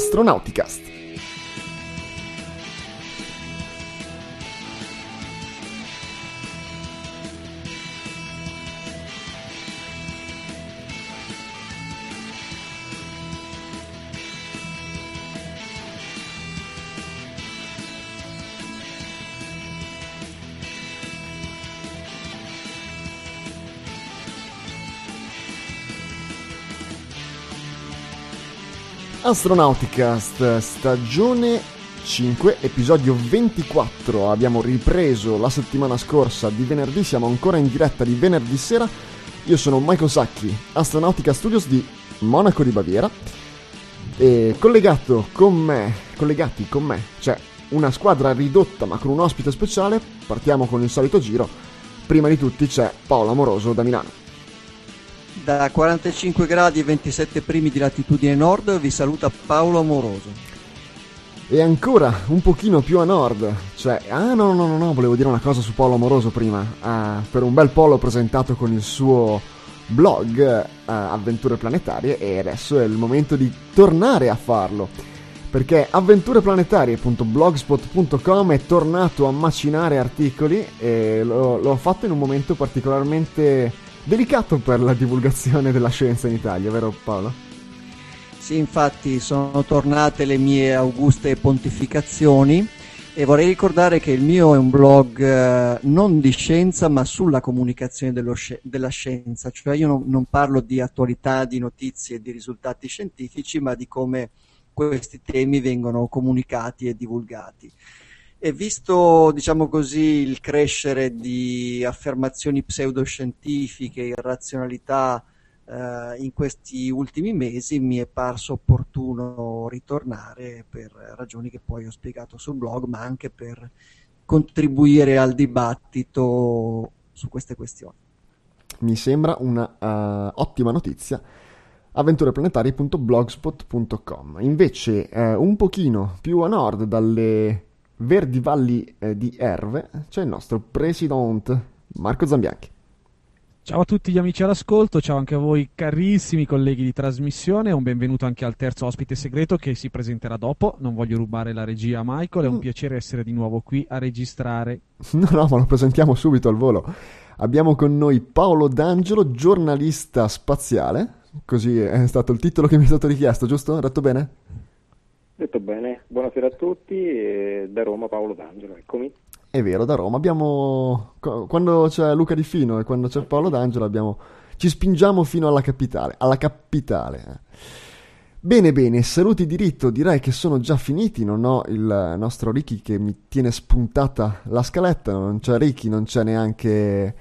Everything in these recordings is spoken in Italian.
Astronauticast. Astronauticast, stagione 5, episodio 24. Abbiamo ripreso la settimana scorsa di venerdì, siamo ancora in diretta di venerdì sera. Io sono Michael Sacchi, Astronautica Studios di Monaco di Baviera, e collegati con me c'è una squadra ridotta ma con un ospite speciale. Partiamo con il solito giro. Prima di tutti c'è Paolo Amoroso da Milano. Da 45 gradi e 27 primi di latitudine nord vi saluta Paolo Amoroso. E ancora un pochino più a nord, cioè... no, volevo dire una cosa su Paolo Amoroso prima. Per un bel po' l'ho presentato con il suo blog Avventure Planetarie, e adesso è il momento di tornare a farlo, perché avventureplanetarie.blogspot.com è tornato a macinare articoli, e l'ho fatto in un momento particolarmente delicato per la divulgazione della scienza in Italia, vero Paolo? Sì, infatti sono tornate le mie auguste pontificazioni, e vorrei ricordare che il mio è un blog non di scienza ma sulla comunicazione della scienza, cioè io non parlo di attualità, di notizie e di risultati scientifici, ma di come questi temi vengono comunicati e divulgati. E visto, diciamo così, il crescere di affermazioni pseudoscientifiche, irrazionalità in questi ultimi mesi, mi è parso opportuno ritornare per ragioni che poi ho spiegato sul blog, ma anche per contribuire al dibattito su queste questioni. Mi sembra una ottima notizia. avventureplanetari.blogspot.com. Invece un pochino più a nord, dalle verdi valli di Erve, c'è il nostro presidente Marco Zambianchi. Ciao a tutti gli amici all'ascolto, ciao anche a voi carissimi colleghi di trasmissione, un benvenuto anche al terzo ospite segreto che si presenterà dopo. Non voglio rubare la regia a Michael, è un piacere essere di nuovo qui a registrare. No, ma lo presentiamo subito al volo. Abbiamo con noi Paolo D'Angelo, giornalista spaziale, così è stato il titolo che mi è stato richiesto, giusto? Ho detto bene? Detto bene, buonasera a tutti, da Roma Paolo D'Angelo, eccomi. È vero, da Roma. Quando c'è Luca Di Fino e quando c'è Paolo D'Angelo ci spingiamo fino alla capitale. Bene, saluti di rito, direi che sono già finiti, non ho il nostro Ricky che mi tiene spuntata la scaletta, non c'è Ricky, non c'è neanche...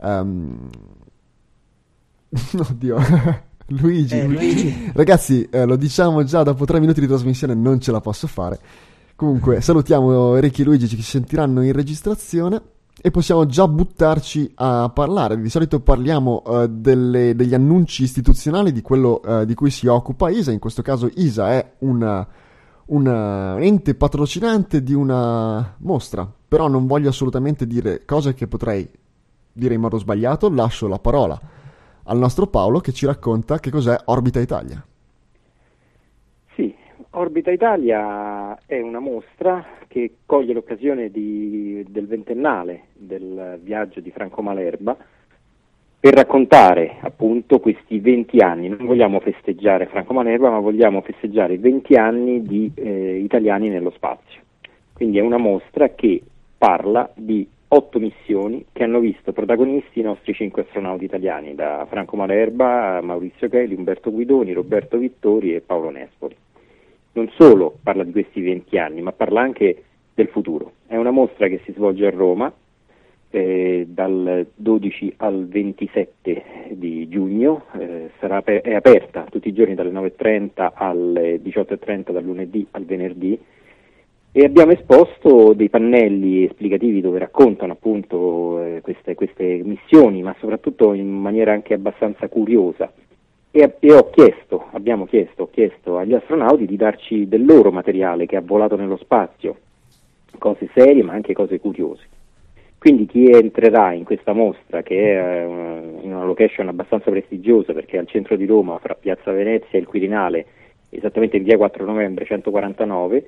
Oddio... Luigi. Ragazzi, lo diciamo già, dopo 3 minuti di trasmissione non ce la posso fare. Comunque salutiamo Ricky e Luigi che ci sentiranno in registrazione, e possiamo già buttarci a parlare. Di solito parliamo degli annunci istituzionali, di quello di cui si occupa ISA. In questo caso ISA è un ente patrocinante di una mostra, però non voglio assolutamente dire cose che potrei dire in modo sbagliato. Lascio la parola al nostro Paolo che ci racconta che cos'è Orbita Italia. Sì, Orbita Italia è una mostra che coglie l'occasione del ventennale del viaggio di Franco Malerba per raccontare appunto questi 20 anni. Non vogliamo festeggiare Franco Malerba, ma vogliamo festeggiare i 20 anni di italiani nello spazio. Quindi è una mostra che parla di 8 missioni che hanno visto protagonisti i nostri 5 astronauti italiani, da Franco Malerba a Maurizio Cheli, Umberto Guidoni, Roberto Vittori e Paolo Nespoli. Non solo parla di questi 20 anni, ma parla anche del futuro. È una mostra che si svolge a Roma dal 12 al 27 di giugno, è aperta tutti i giorni dalle 9.30 alle 18.30 dal lunedì al venerdì, e abbiamo esposto dei pannelli esplicativi dove raccontano appunto queste missioni, ma soprattutto in maniera anche abbastanza curiosa, e abbiamo chiesto agli astronauti di darci del loro materiale che ha volato nello spazio, cose serie ma anche cose curiose. Quindi chi entrerà in questa mostra, che è in una location abbastanza prestigiosa perché è al centro di Roma, fra Piazza Venezia e il Quirinale, esattamente in via 4 novembre 149,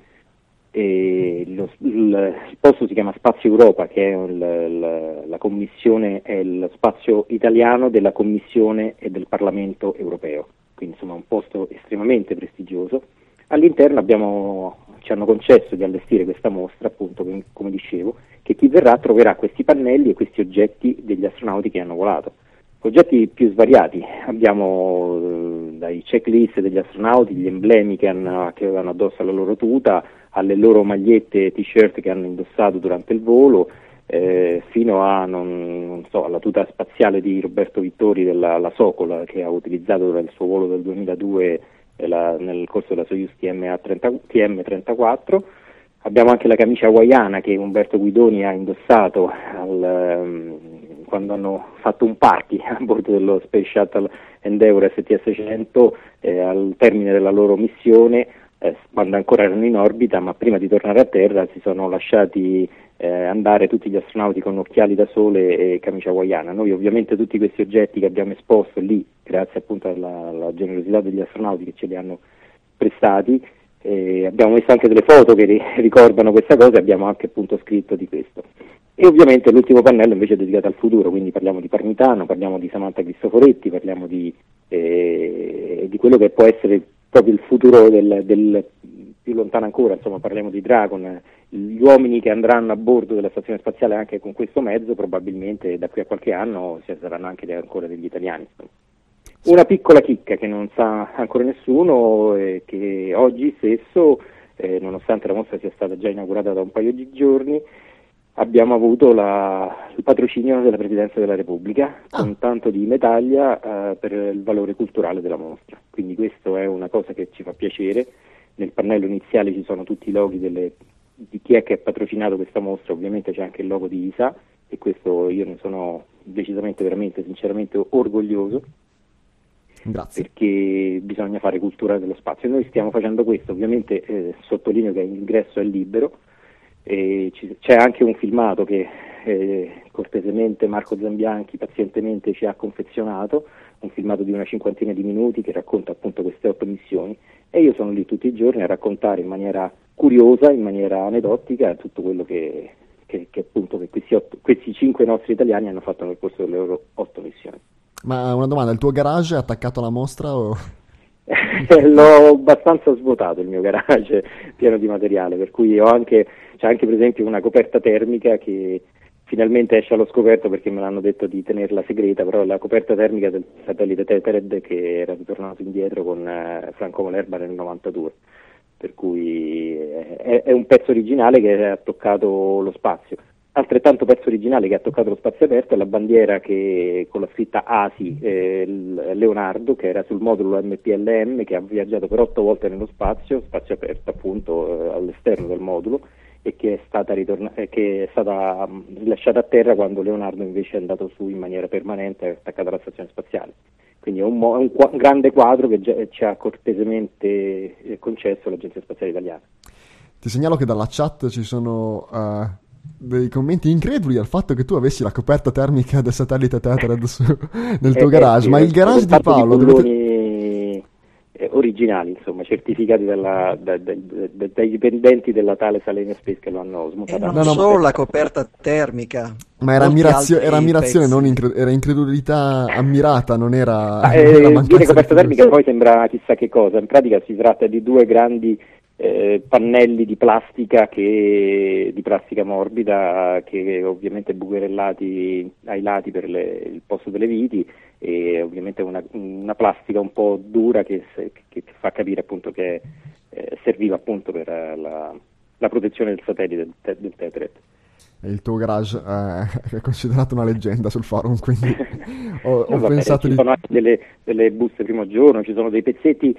e il posto si chiama Spazio Europa, che è la commissione, è lo spazio italiano della Commissione e del Parlamento europeo, quindi insomma un posto estremamente prestigioso. All'interno ci hanno concesso di allestire questa mostra, appunto, come dicevo, che chi verrà troverà questi pannelli e questi oggetti degli astronauti che hanno volato. Oggetti più svariati, abbiamo dai checklist degli astronauti, gli emblemi che avevano addosso alla loro tuta, alle loro magliette e t-shirt che hanno indossato durante il volo, fino a alla tuta spaziale di Roberto Vittori la Sokol, che ha utilizzato durante il suo volo del 2002 nel corso della Soyuz TM34. Abbiamo anche la camicia hawaiana che Umberto Guidoni ha indossato quando hanno fatto un party a bordo dello Space Shuttle Endeavour STS-100 al termine della loro missione, quando ancora erano in orbita, ma prima di tornare a terra si sono lasciati andare tutti gli astronauti con occhiali da sole e camicia hawaiana. Noi ovviamente tutti questi oggetti che abbiamo esposto lì, grazie appunto alla generosità degli astronauti che ce li hanno prestati, abbiamo messo anche delle foto che ricordano questa cosa e abbiamo anche appunto scritto di questo. E ovviamente l'ultimo pannello invece è dedicato al futuro, quindi parliamo di Parmitano, parliamo di Samantha Cristoforetti, parliamo di quello che può essere proprio il futuro del più lontano ancora, insomma parliamo di Dragon, gli uomini che andranno a bordo della stazione spaziale anche con questo mezzo, probabilmente da qui a qualche anno ci saranno anche ancora degli italiani. Una piccola chicca che non sa ancora nessuno è che oggi stesso, nonostante la mostra sia stata già inaugurata da un paio di giorni, abbiamo avuto il patrocinio della Presidenza della Repubblica con tanto di medaglia per il valore culturale della mostra. Quindi questo è una cosa che ci fa piacere. Nel pannello iniziale ci sono tutti i loghi di chi è che ha patrocinato questa mostra, ovviamente c'è anche il logo di ISA e questo io ne sono decisamente, veramente, sinceramente orgoglioso. Grazie. Perché bisogna fare cultura dello spazio. Noi stiamo facendo questo, ovviamente sottolineo che l'ingresso è libero. C'è anche un filmato che cortesemente Marco Zambianchi pazientemente ci ha confezionato, un filmato di una cinquantina di minuti che racconta appunto queste 8 missioni, e io sono lì tutti i giorni a raccontare in maniera curiosa, in maniera aneddotica tutto quello che appunto che questi 5 nostri italiani hanno fatto nel corso delle loro 8 missioni. Ma una domanda, il tuo garage è attaccato alla mostra o... L'ho abbastanza svuotato il mio garage, pieno di materiale, per cui c'è anche per esempio una coperta termica che finalmente esce allo scoperto perché me l'hanno detto di tenerla segreta, però è la coperta termica del satellite Tethered che era ritornato indietro con Franco Malerba nel 92, per cui è un pezzo originale che ha toccato lo spazio. Altrettanto pezzo originale che ha toccato lo spazio aperto è la bandiera che con la scritta ASI Leonardo, che era sul modulo MPLM, che ha viaggiato per 8 volte nello spazio aperto appunto all'esterno del modulo, e che è stata rilasciata a terra quando Leonardo invece è andato su in maniera permanente, attaccata alla stazione spaziale. Quindi è un grande quadro che ci ha cortesemente concesso l'Agenzia Spaziale Italiana. Ti segnalo che dalla chat ci sono dei commenti increduli al fatto che tu avessi la coperta termica del satellite Tethered nel tuo garage, ma il garage di Paolo originali, insomma, certificati dai dipendenti della Thales Alenia Space che lo hanno smutato. Non solo la coperta termica, ma era ammirazione, era incredulità ammirata, non era dire coperta termica poi sembra chissà che cosa. In pratica si tratta di 2 grandi pannelli di plastica morbida, che ovviamente bucherellati ai lati per il posto delle viti, e ovviamente una plastica un po' dura che fa capire appunto che serviva appunto per la protezione del satellite del Tethered. E il tuo garage è considerato una leggenda sul forum, quindi ho pensato ci sono anche delle buste primo giorno, ci sono dei pezzetti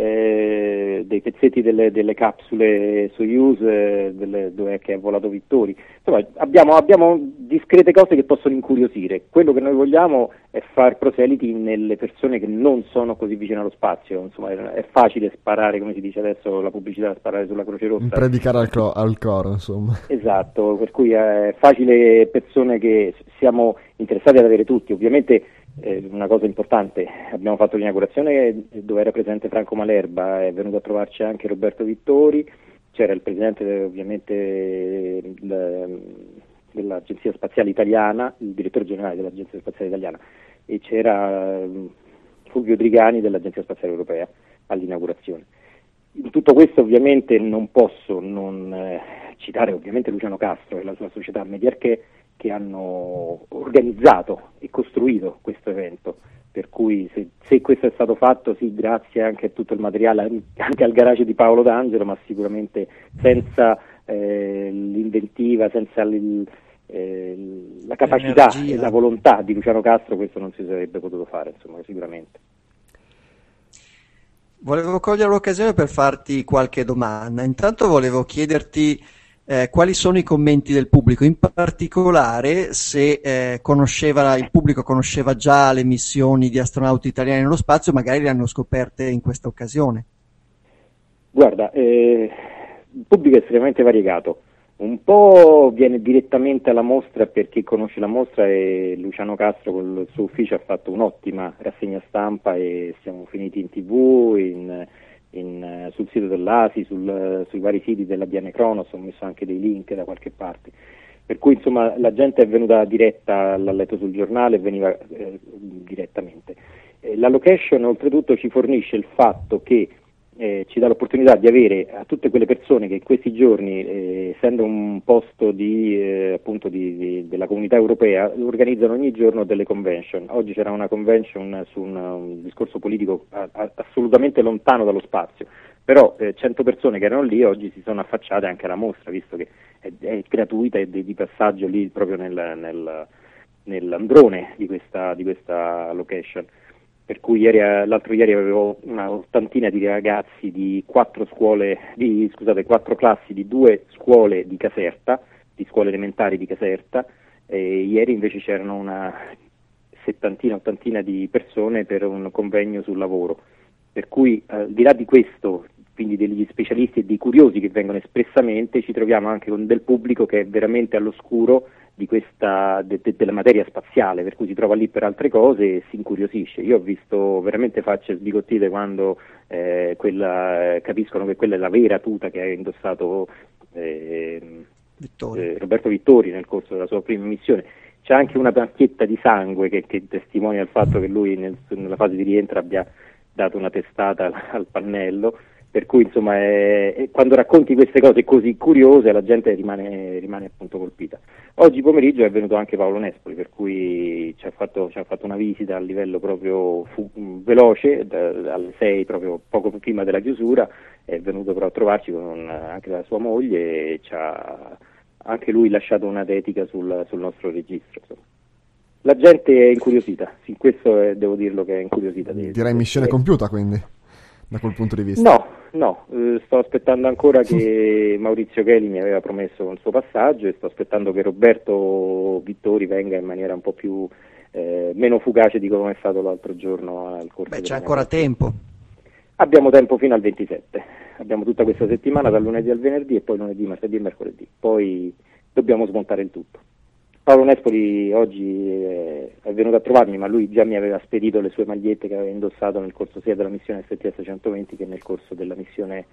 delle capsule Soyuz dove è volato Vittori. Insomma, abbiamo discrete cose che possono incuriosire. Quello che noi vogliamo è far proseliti nelle persone che non sono così vicine allo spazio. Insomma, è facile sparare, come si dice adesso, la pubblicità, sparare sulla Croce Rossa. Predicare al coro, insomma. Esatto, per cui è facile, persone che siamo interessati ad avere tutti. Ovviamente una cosa importante, abbiamo fatto l'inaugurazione dove era presente Franco Malerba, è venuto a trovarci anche Roberto Vittori, c'era il presidente ovviamente dell'Agenzia Spaziale Italiana, il direttore generale dell'Agenzia Spaziale Italiana, e c'era Fulvio Drigani dell'Agenzia Spaziale Europea all'inaugurazione. In tutto questo ovviamente non posso non citare ovviamente Luciano Castro e la sua società Mediarché, che hanno organizzato e costruito questo evento, per cui se questo è stato fatto, sì, grazie anche a tutto il materiale, anche al garage di Paolo D'Angelo, ma sicuramente senza l'inventiva, senza la capacità e la volontà di Luciano Castro questo non si sarebbe potuto fare, insomma, sicuramente. Volevo cogliere l'occasione per farti qualche domanda. Intanto volevo chiederti quali sono i commenti del pubblico, in particolare se il pubblico conosceva già le missioni di astronauti italiani nello spazio, magari le hanno scoperte in questa occasione. Guarda, il pubblico è estremamente variegato. Un po' viene direttamente alla mostra perché conosce la mostra, e Luciano Castro con il suo ufficio ha fatto un'ottima rassegna stampa e siamo finiti in TV, sul sito dell'ASI, sui vari siti dell'ADN Kronos, ho messo anche dei link da qualche parte. Per cui insomma la gente è venuta diretta, l'ha letto sul giornale e veniva direttamente. La location oltretutto ci fornisce il fatto che ci dà l'opportunità di avere a tutte quelle persone che in questi giorni, essendo un posto appunto della comunità europea, organizzano ogni giorno delle convention. Oggi c'era una convention su un discorso politico assolutamente lontano dallo spazio, però 100 persone che erano lì oggi si sono affacciate anche alla mostra, visto che è gratuita e di passaggio lì proprio nell'androne di questa location. Per cui l'altro ieri avevo una ottantina di ragazzi di quattro classi di 2 scuole di Caserta, di scuole elementari di Caserta, e ieri invece c'erano una ottantina di persone per un convegno sul lavoro. Per cui al di là di questo, quindi degli specialisti e dei curiosi che vengono espressamente, ci troviamo anche con del pubblico che è veramente all'oscuro di della materia spaziale, per cui si trova lì per altre cose e si incuriosisce. Io ho visto veramente facce sbigottite quando capiscono che quella è la vera tuta che ha indossato Roberto Vittori nel corso della sua prima missione. C'è anche una macchietta di sangue che testimonia il fatto che lui nella fase di rientro abbia dato una testata al pannello. Per cui insomma quando racconti queste cose così curiose la gente rimane appunto colpita. Oggi pomeriggio è venuto anche Paolo Nespoli, per cui ci ha fatto una visita a livello proprio veloce, alle 6 proprio poco prima della chiusura, è venuto però a trovarci con anche la sua moglie e ci ha anche lui lasciato una dedica sul nostro registro. Insomma. La gente è incuriosita, sì, questo devo dirlo che è incuriosita. Direi missione compiuta quindi. Da quel punto di vista? No, sto aspettando ancora che Maurizio Cheli mi aveva promesso con il suo passaggio, e sto aspettando che Roberto Vittori venga in maniera un po' più meno fugace di come è stato l'altro giorno al corso. C'è ancora tempo. Abbiamo tempo fino al 27, abbiamo tutta questa settimana dal lunedì al venerdì e poi lunedì, martedì e mercoledì, poi dobbiamo smontare il tutto. Paolo Nespoli oggi è venuto a trovarmi, ma lui già mi aveva spedito le sue magliette che aveva indossato nel corso sia della missione STS 120 che nel corso della missione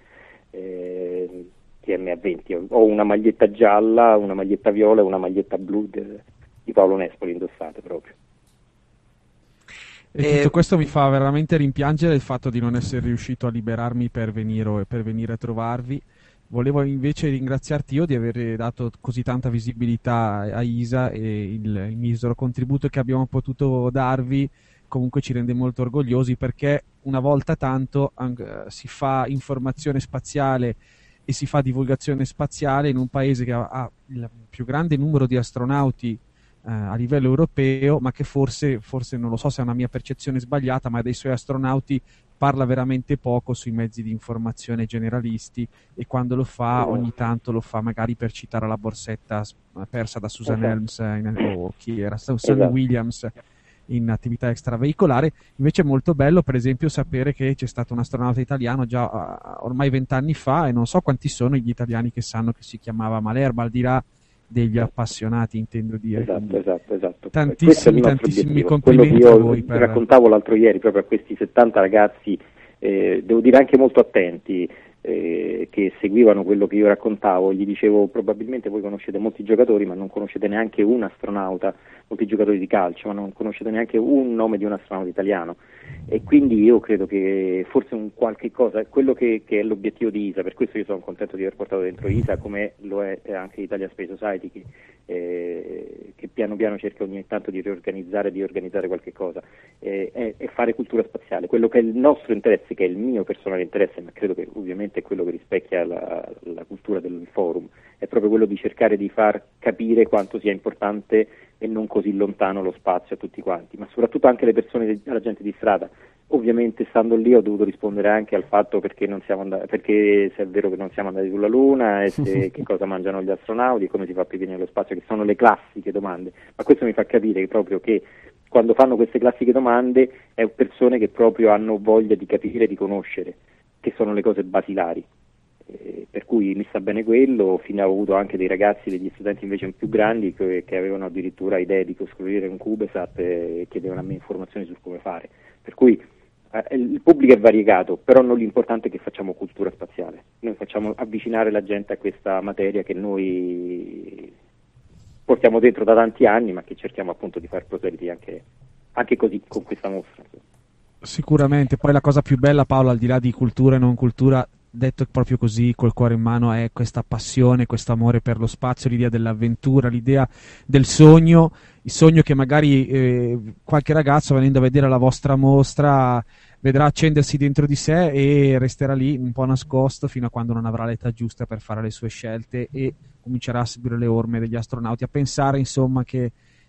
TMA20. Ho una maglietta gialla, una maglietta viola e una maglietta blu di Paolo Nespoli indossate proprio. E tutto questo mi fa veramente rimpiangere il fatto di non essere riuscito a liberarmi per venire a trovarvi. Volevo invece ringraziarti io di aver dato così tanta visibilità a ISA, e il misero contributo che abbiamo potuto darvi comunque ci rende molto orgogliosi, perché una volta tanto si fa informazione spaziale e si fa divulgazione spaziale in un paese che ha il più grande numero di astronauti a livello europeo, ma che forse non lo so se è una mia percezione sbagliata, ma dei suoi astronauti parla veramente poco sui mezzi di informazione generalisti, e quando lo fa ogni tanto lo fa magari per citare la borsetta persa da Susan Helms o chi era, Susan Williams in attività extraveicolare. Invece è molto bello per esempio sapere che c'è stato un astronauta italiano già ormai 20 anni fa, e non so quanti sono gli italiani che sanno che si chiamava Malerba, al di là degli appassionati, intendo dire. Esatto. Tantissimi complimenti quello che a voi. raccontavo l'altro ieri proprio a questi 70 ragazzi, devo dire anche molto attenti, che seguivano quello che io raccontavo. Gli dicevo: probabilmente voi conoscete molti giocatori ma non conoscete neanche un astronauta, molti giocatori di calcio, ma non conoscete neanche un nome di un astronauta italiano, e quindi io credo che forse un qualche cosa, quello che è l'obiettivo di ISA, per questo io sono contento di aver portato dentro ISA, come lo è anche Italia Space Society, che piano piano cerca ogni tanto di riorganizzare qualche cosa, è fare cultura spaziale. Quello che è il nostro interesse, che è il mio personale interesse, ma credo che ovviamente è quello che rispecchia la cultura del forum, è proprio quello di cercare di far capire quanto sia importante e non così lontano lo spazio a tutti quanti, ma soprattutto anche le persone, la gente di strada. Ovviamente, stando lì, ho dovuto rispondere anche al fatto perché se è vero che non siamo andati sulla Luna, e che cosa mangiano gli astronauti, e come si fa pipì nello spazio, che sono le classiche domande. Ma questo mi fa capire proprio che quando fanno queste classiche domande è persone che proprio hanno voglia di capire e di conoscere, che sono le cose basilari. Per cui mi sta bene quello. Fino ho avuto anche dei ragazzi, degli studenti invece più grandi, che avevano addirittura idee di costruire un CubeSat e chiedevano a me informazioni su come fare. Per cui il pubblico è variegato, però non l'importante è che facciamo cultura spaziale. Noi facciamo avvicinare la gente a questa materia che noi portiamo dentro da tanti anni, ma che cerchiamo appunto di far proseliti anche così, con questa mostra. Sicuramente. Poi la cosa più bella, Paolo, al di là di cultura e non cultura, detto proprio così col cuore in mano, è questa passione, questo amore per lo spazio, l'idea dell'avventura, l'idea del sogno, il sogno che magari qualche ragazzo, venendo a vedere la vostra mostra, vedrà accendersi dentro di sé e resterà lì un po' nascosto fino a quando non avrà l'età giusta per fare le sue scelte e comincerà a seguire le orme degli astronauti, a pensare insomma che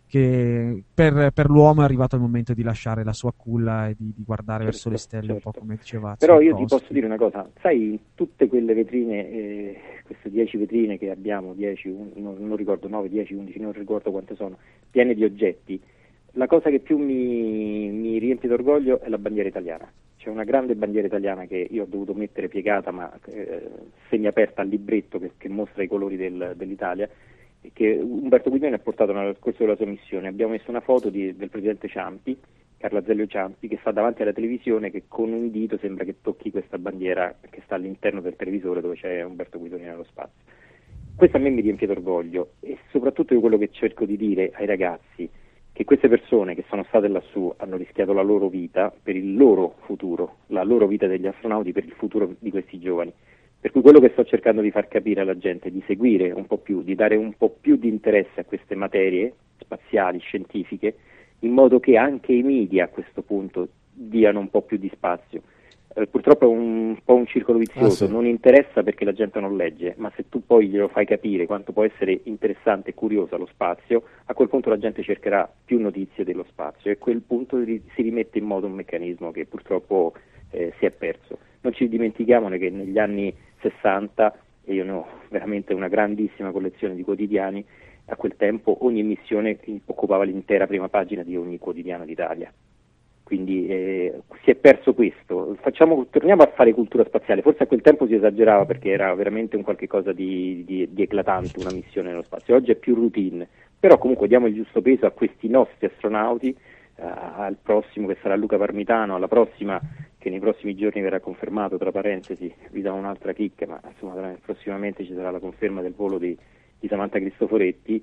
per l'uomo è arrivato il momento di lasciare la sua culla e di guardare verso le stelle, un po' come diceva. Però io ti posso dire una cosa: sai, in tutte quelle vetrine, queste 10 vetrine che abbiamo, 10, non ricordo, 9, 10, 11, non ricordo quante sono, piene di oggetti, la cosa che più mi riempie d'orgoglio è la bandiera italiana. C'è una grande bandiera italiana che io ho dovuto mettere piegata, ma semiaperta al libretto che mostra i colori dell'Italia, che Umberto Guidoni ha portato nel corso della sua missione. Abbiamo messo una foto del presidente Ciampi, Carlo Azeglio Ciampi, che sta davanti alla televisione, che con un dito sembra che tocchi questa bandiera che sta all'interno del televisore dove c'è Umberto Guidoni nello spazio. Questo a me mi riempie d'orgoglio, e soprattutto io quello che cerco di dire ai ragazzi, che queste persone che sono state lassù hanno rischiato la loro vita per il loro futuro, la loro vita degli astronauti per il futuro di questi giovani. Per cui quello che sto cercando di far capire alla gente è di seguire un po' più, di dare un po' più di interesse a queste materie spaziali, scientifiche, in modo che anche i media a questo punto diano un po' più di spazio. Purtroppo è un po' un circolo vizioso, non interessa perché la gente non legge, ma se tu poi glielo fai capire quanto può essere interessante e curiosa lo spazio, a quel punto la gente cercherà più notizie dello spazio, e a quel punto si rimette in moto un meccanismo che purtroppo si è perso. Non ci dimentichiamo che negli anni 60, e io ne ho veramente una grandissima collezione di quotidiani, a quel tempo ogni emissione occupava l'intera prima pagina di ogni quotidiano d'Italia. Quindi si è perso questo. Torniamo a fare cultura spaziale. Forse a quel tempo si esagerava perché era veramente un qualche cosa di eclatante, una missione nello spazio. Oggi è più routine, però comunque diamo il giusto peso a questi nostri astronauti, al prossimo che sarà Luca Parmitano, alla prossima che nei prossimi giorni verrà confermato, tra parentesi vi do un'altra chicca, ma insomma prossimamente ci sarà la conferma del volo di Samantha Cristoforetti,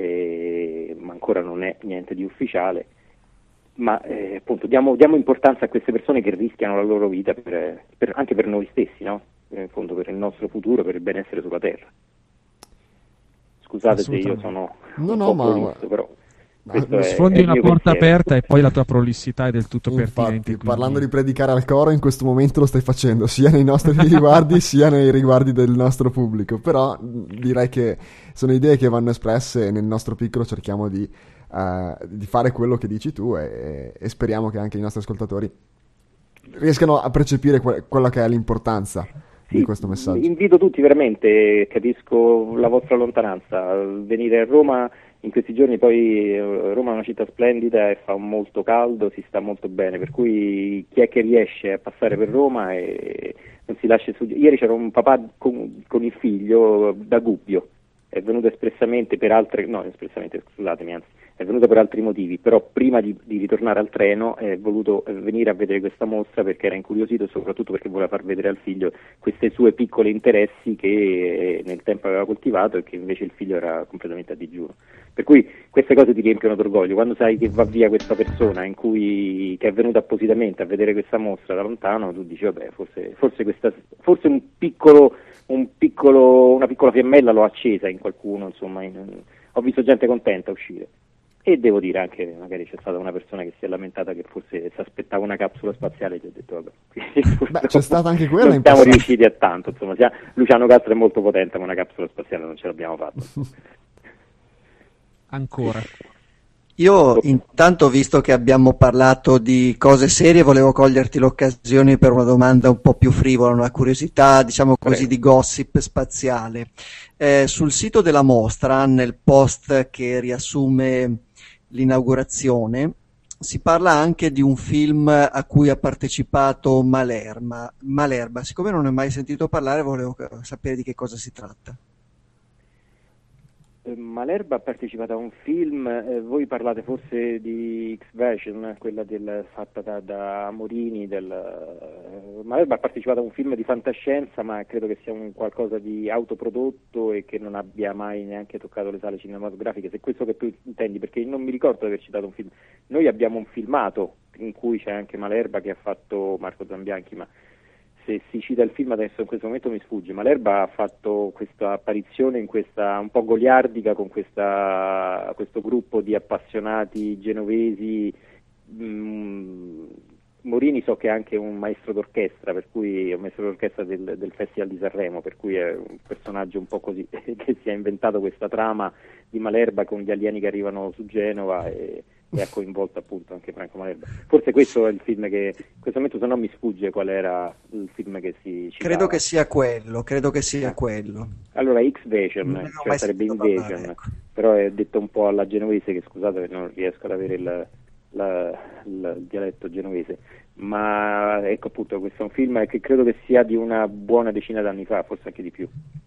ma ancora non è niente di ufficiale. Ma appunto diamo importanza a queste persone che rischiano la loro vita anche per noi stessi, no? In fondo per il nostro futuro, per il benessere sulla Terra. Scusate se io sono prolisso, però sfondi una porta aperta, e poi la tua prolissità è del tutto pertinente. Infatti, parlando di predicare al coro, in questo momento lo stai facendo sia nei nostri riguardi sia nei riguardi del nostro pubblico, però direi che sono idee che vanno espresse, e nel nostro piccolo cerchiamo di fare quello che dici tu, e speriamo che anche i nostri ascoltatori riescano a percepire quella che è l'importanza di questo messaggio. Invito tutti, veramente, capisco la vostra lontananza, venire a Roma in questi giorni. Poi Roma è una città splendida e fa molto caldo, si sta molto bene, per cui chi è che riesce a passare per Roma e non si lascia su. Ieri c'era un papà con il figlio da Gubbio, è venuta espressamente per altre, no, espressamente, scusatemi, anzi, è venuta per altri motivi, però prima di ritornare al treno è voluto venire a vedere questa mostra perché era incuriosito e soprattutto perché voleva far vedere al figlio questi suoi piccoli interessi che nel tempo aveva coltivato e che invece il figlio era completamente a digiuno. Per cui queste cose ti riempiono d'orgoglio, quando sai che va via questa persona che è venuta appositamente a vedere questa mostra da lontano, tu dici vabbè, forse una piccola fiammella l'ho accesa in qualcuno, insomma, ho visto gente contenta uscire. E devo dire anche, magari c'è stata una persona che si è lamentata che forse si aspettava una capsula spaziale e gli ho detto vabbè, beh, c'è stata anche quella non in siamo passato. riusciti a tanto, insomma, Luciano Castro è molto potente, ma una capsula spaziale non ce l'abbiamo fatta. Ancora. Io intanto, visto che abbiamo parlato di cose serie, volevo coglierti l'occasione per una domanda un po' più frivola, una curiosità, diciamo così, di gossip spaziale. Sul sito della mostra, nel post che riassume l'inaugurazione, si parla anche di un film a cui ha partecipato Malerba. Siccome non ne ho mai sentito parlare, volevo sapere di che cosa si tratta. Malerba ha partecipato a un film, voi parlate forse di X-Version, quella fatta da Morini. Malerba ha partecipato a un film di fantascienza, ma credo che sia un qualcosa di autoprodotto e che non abbia mai neanche toccato le sale cinematografiche, se è questo che tu intendi, perché non mi ricordo di aver citato un film. Noi abbiamo un filmato in cui c'è anche Malerba che ha fatto Marco Zambianchi, ma se si cita il film adesso in questo momento mi sfugge. Malerba ha fatto questa apparizione in questa un po' goliardica con questo gruppo di appassionati genovesi. Morini so che è anche un maestro d'orchestra, per cui è un maestro d'orchestra del Festival di Sanremo, per cui è un personaggio un po' così che si è inventato questa trama di Malerba con gli alieni che arrivano su Genova e ha coinvolto appunto anche Franco Malerba. Forse questo è il film che in questo momento, se no mi sfugge qual era il film che si citava. Credo che sia quello. Allora X-Vision, cioè sarebbe Invasion, ecco. Però è detto un po' alla genovese, che scusate non riesco ad avere il dialetto genovese, ma ecco appunto questo è un film che credo che sia di una buona decina d'anni fa, forse anche di più.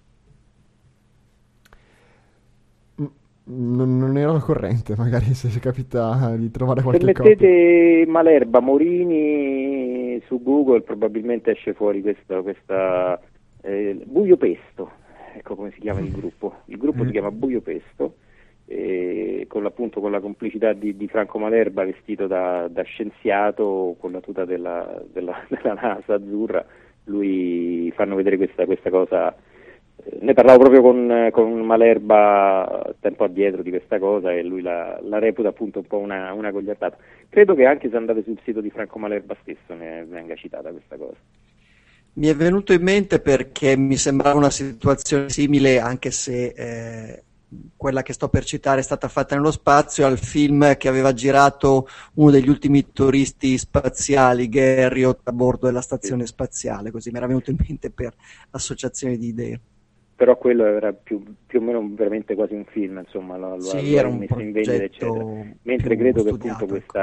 Non ero al corrente, magari se capita di trovare qualche Se mettete Malerba Morini su Google probabilmente esce fuori questa Buio Pesto, ecco come si chiama il gruppo. Il gruppo si chiama Buio Pesto, con la complicità di Franco Malerba vestito da scienziato con la tuta della NASA azzurra. Lui fanno vedere questa cosa. Ne parlavo proprio con Malerba tempo addietro di questa cosa e lui la reputa appunto un po' una goliardata. Credo che anche se andate sul sito di Franco Malerba stesso ne venga citata questa cosa. Mi è venuto in mente perché mi sembrava una situazione simile, anche se quella che sto per citare è stata fatta nello spazio, al film che aveva girato uno degli ultimi turisti spaziali, Garriott, a bordo della stazione spaziale, così mi era venuto in mente per associazione di idee. Però quello era più o meno veramente quasi un film, insomma, lo era un messo in vendita, eccetera. Mentre credo che appunto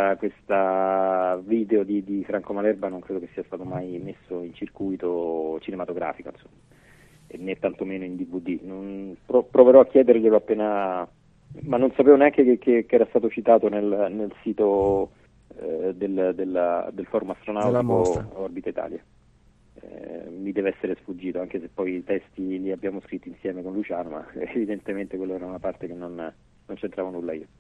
questa video di Franco Malerba non credo che sia stato mai messo in circuito cinematografico, insomma, e né tantomeno in DVD. Proverò a chiederglielo appena, ma non sapevo neanche che era stato citato nel sito del Forum Astronautico Orbita Italia. Mi deve essere sfuggito, anche se poi i testi li abbiamo scritti insieme con Luciano, ma evidentemente quello era una parte che non c'entrava nulla io.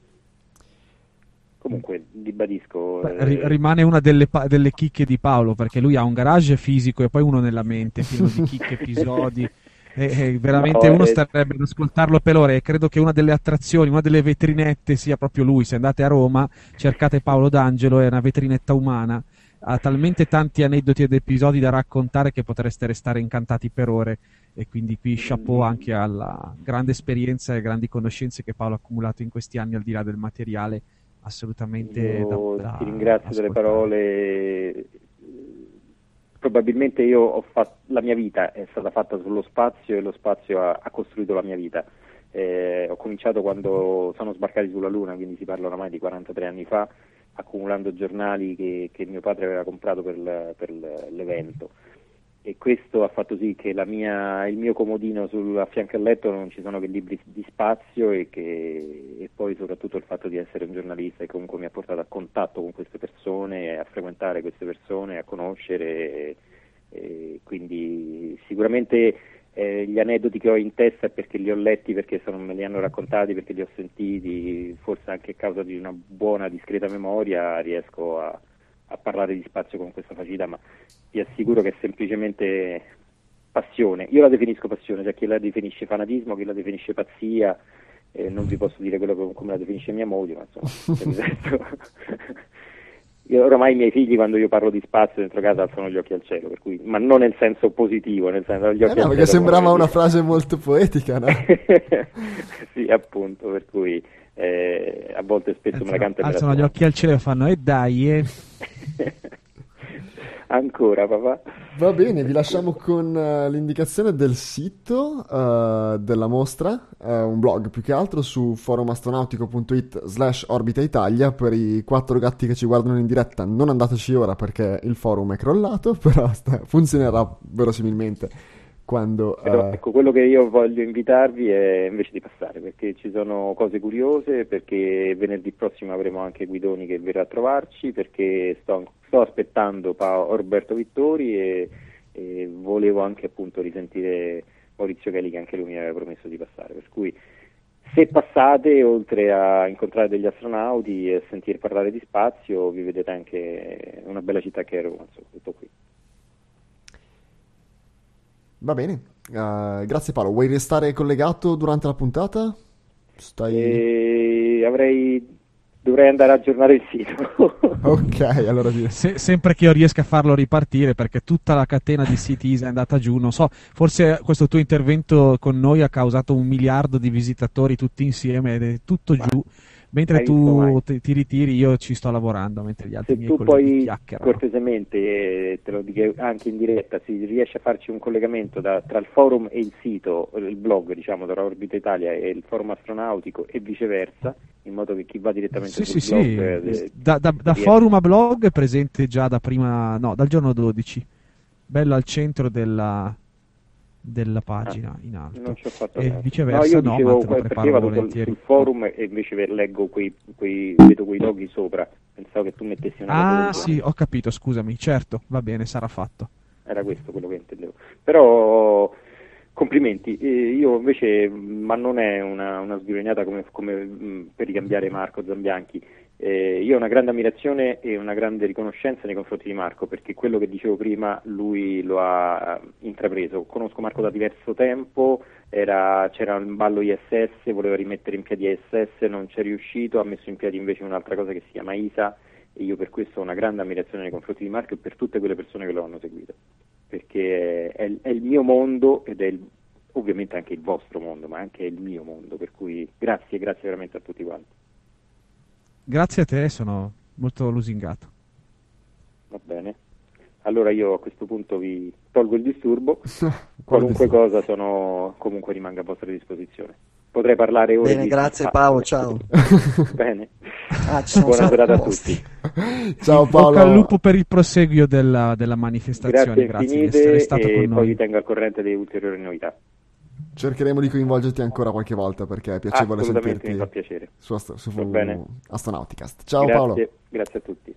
Comunque ribadisco, rimane una delle chicche di Paolo, perché lui ha un garage fisico e poi uno nella mente pieno di chicche, episodi. Veramente uno starebbe ad ascoltarlo per ore, e credo che una delle attrazioni, una delle vetrinette sia proprio lui. Se andate a Roma cercate Paolo D'Angelo, è una vetrinetta umana, ha talmente tanti aneddoti ed episodi da raccontare che potreste restare incantati per ore, e quindi qui chapeau anche alla grande esperienza e grandi conoscenze che Paolo ha accumulato in questi anni, al di là del materiale. Assolutamente ti ringrazio delle parole. Probabilmente la mia vita è stata fatta sullo spazio e lo spazio ha costruito la mia vita. Ho cominciato quando sono sbarcati sulla Luna, quindi si parla oramai di 43 anni fa, accumulando giornali che mio padre aveva comprato per l'evento. e questo ha fatto sì che il mio comodino a fianco al letto non ci sono che libri di spazio e poi soprattutto il fatto di essere un giornalista che comunque mi ha portato a contatto con queste persone, a frequentare queste persone, a conoscere, e quindi sicuramente gli aneddoti che ho in testa è perché li ho letti, perché me li hanno raccontati, perché li ho sentiti, forse anche a causa di una buona, discreta memoria riesco a parlare di spazio con questa facilità, ma vi assicuro che è semplicemente passione. Io la definisco passione, c'è chi la definisce fanatismo, chi la definisce pazzia, non vi posso dire come la definisce mia moglie, ma insomma, per il resto... Io ormai i miei figli, quando io parlo di spazio dentro casa, alzano gli occhi al cielo, per cui, ma non nel senso positivo, nel senso gli occhi al perché cielo, sembrava una frase molto poetica, no? Sì, appunto, per cui a volte spesso me la canto e me la alzano gli suono. occhi al cielo e fanno dai. Ancora, papà. Va bene, vi lasciamo con l'indicazione del sito della mostra, un blog più che altro su forumastronautico.it/Orbita Italia. Per i 4 gatti che ci guardano in diretta non andateci ora perché il forum è crollato, però funzionerà verosimilmente quando... Però, ecco, quello che io voglio invitarvi è invece di passare, perché ci sono cose curiose, perché venerdì prossimo avremo anche Guidoni che verrà a trovarci, perché sto aspettando Roberto Vittori e volevo anche appunto risentire Maurizio Cheli, che anche lui mi aveva promesso di passare, per cui se passate, oltre a incontrare degli astronauti e sentir parlare di spazio, vi vedete anche una bella città che è Roma, insomma, tutto qui. Va bene, grazie Paolo. Vuoi restare collegato durante la puntata? Dovrei andare a aggiornare il sito. Ok, allora sempre che io riesca a farlo ripartire, perché tutta la catena di siti ISA è andata giù. Non so, forse questo tuo intervento con noi ha causato 1 miliardo di visitatori tutti insieme ed è tutto giù. Mentre tu ti ritiri, io ci sto lavorando, mentre gli altri Se miei tu colleghi poi chiacchierano. cortesemente, te lo dico anche in diretta, si riesce a farci un collegamento tra il forum e il sito, il blog, diciamo, tra Orbita Italia e il forum astronautico e viceversa, in modo che chi va direttamente sul blog... Da forum a blog è presente già da prima, no, dal giorno 12. Bello al centro della pagina in alto. Non ci ho fatto e caso. viceversa No, io ma dicevo, te lo perché preparo vado volentieri. sul forum e invece leggo vedo quei loghi sopra. Pensavo che tu mettessi una cosa del sì, genere. ho capito, scusami, certo, va bene, sarà fatto. Era questo quello che intendevo. Però complimenti. Io invece, ma non è una sgrignata come per ricambiare Marco Zambianchi. Io ho una grande ammirazione e una grande riconoscenza nei confronti di Marco, perché quello che dicevo prima lui lo ha intrapreso. Conosco Marco da diverso tempo, c'era un ballo ISS, voleva rimettere in piedi ISS, non c'è riuscito, ha messo in piedi invece un'altra cosa che si chiama ISA, e io per questo ho una grande ammirazione nei confronti di Marco e per tutte quelle persone che lo hanno seguito, perché è il mio mondo ed è ovviamente anche il vostro mondo, ma anche il mio mondo, per cui grazie veramente a tutti quanti. Grazie a te, sono molto lusingato. Va bene. Allora io a questo punto vi tolgo il disturbo. Qualunque cosa comunque rimango a vostra disposizione. Potrei parlare ore. Bene, grazie Paolo, ciao. Bene. Buona Buona serata a tutti. Ciao Paolo. Bocca al lupo per il proseguio della manifestazione. Grazie di essere stato con e noi. poi vi tengo al corrente delle ulteriori novità. Cercheremo di coinvolgerti ancora qualche volta perché è piacevole Assolutamente, sentirti mi fa piacere. su Va bene. Astronauticast. Ciao Paolo. Grazie a tutti.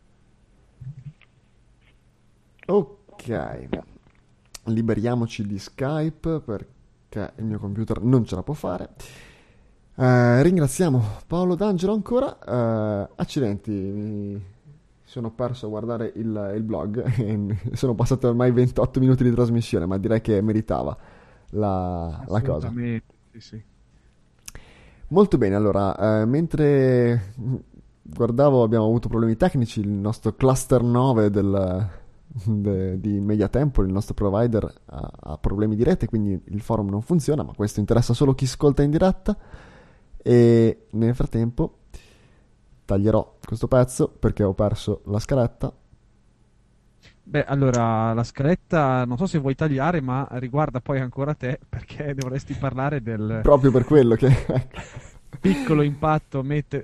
Ok, liberiamoci di Skype perché il mio computer non ce la può fare. Ringraziamo Paolo D'Angelo ancora. Accidenti, mi sono perso a guardare il blog e sono passati ormai 28 minuti di trasmissione, ma direi che meritava la cosa. Sì. Molto bene, allora, mentre guardavo abbiamo avuto problemi tecnici, il nostro cluster 9 di Mediatempo, il nostro provider, ha problemi di rete, quindi il forum non funziona, ma questo interessa solo chi ascolta in diretta. E nel frattempo taglierò questo pezzo perché ho perso la scaletta. Beh, allora, la scaletta non so se vuoi tagliare, ma riguarda poi ancora te, perché dovresti parlare del... Proprio per quello che... piccolo impatto